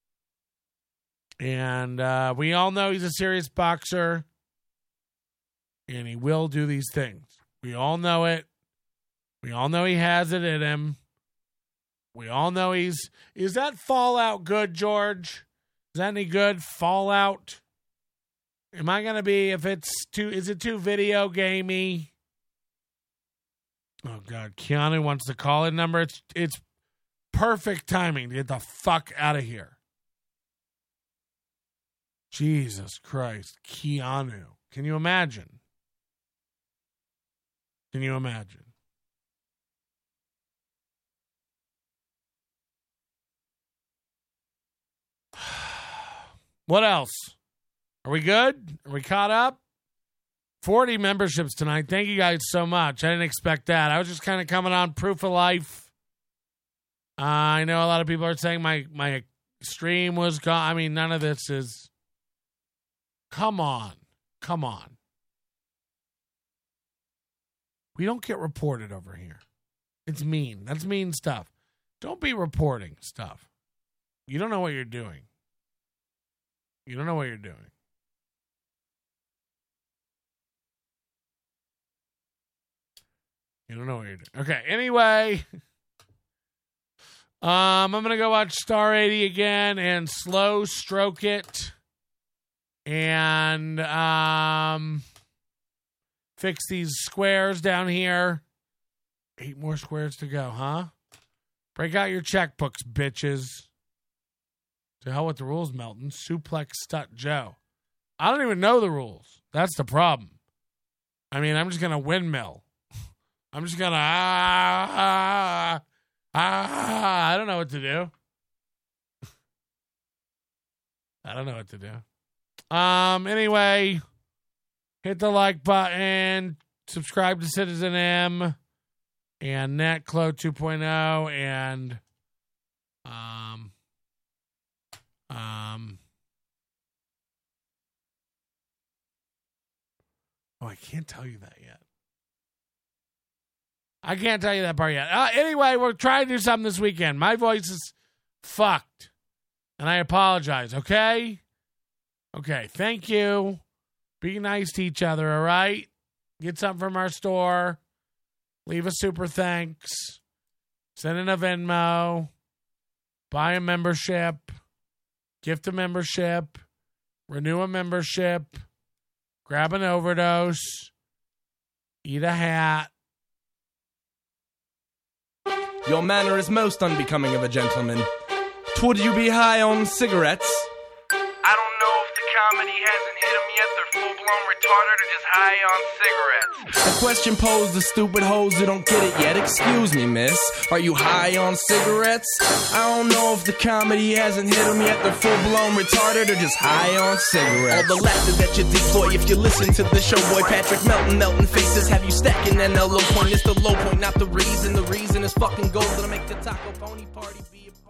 [SPEAKER 2] And we all know he's a serious boxer. And he will do these things. We all know it. We all know he has it in him. We all know is that Fallout good, George? Is that any good? Fallout? Am I going to be, is it too video gamey? Oh, God. Keanu wants the call-in number. It's perfect timing to get the fuck out of here. Jesus Christ. Keanu. Can you imagine? Can you imagine? What else? Are we good? Are we caught up? 40 memberships tonight. Thank you guys so much. I didn't expect that. I was just kind of coming on proof of life. I know a lot of people are saying my stream was gone. I mean, none of this is... Come on. Come on. We don't get reported over here. It's mean. That's mean stuff. Don't be reporting stuff. You don't know what you're doing. You don't know what you're doing. You don't know what you're doing. Okay, anyway. I'm going to go watch Star 80 again and slow stroke it. And fix these squares down here. 8 more squares to go, huh? Break out your checkbooks, bitches. To hell with the rules, Melton. Suplex Stut Joe. I don't even know the rules. That's the problem. I mean, I'm just going to windmill. I'm just going to, I don't know what to do. I don't know what to do. Anyway, hit the like button, subscribe to Citizen M and NetClo 2.0 and, oh, I can't tell you that yet. I can't tell you that part yet. Anyway, we're trying to do something this weekend. My voice is fucked, and I apologize, okay? Okay, thank you. Be nice to each other, all right? Get something from our store. Leave a super thanks. Send in a Venmo. Buy a membership. Gift a membership. Renew a membership. Grab an overdose. Eat a hat.
[SPEAKER 13] Your manner is most unbecoming of a gentleman. Would you be high on cigarettes?
[SPEAKER 14] I don't know if the comedy hasn't hit them yet. They're full-blown retarded or just high on cigarettes.
[SPEAKER 13] The question posed to stupid hoes who don't get it yet. Excuse me, miss. Are you high on cigarettes? I don't know if the comedy hasn't hit them yet. They're full-blown retarded or just high on cigarettes. All the laughter that you deploy if you listen to the show, boy. Patrick Melton faces have you stacking that low point. It's the low point, not the reason. The reason is fucking gold that'll make the Taco Pony party be a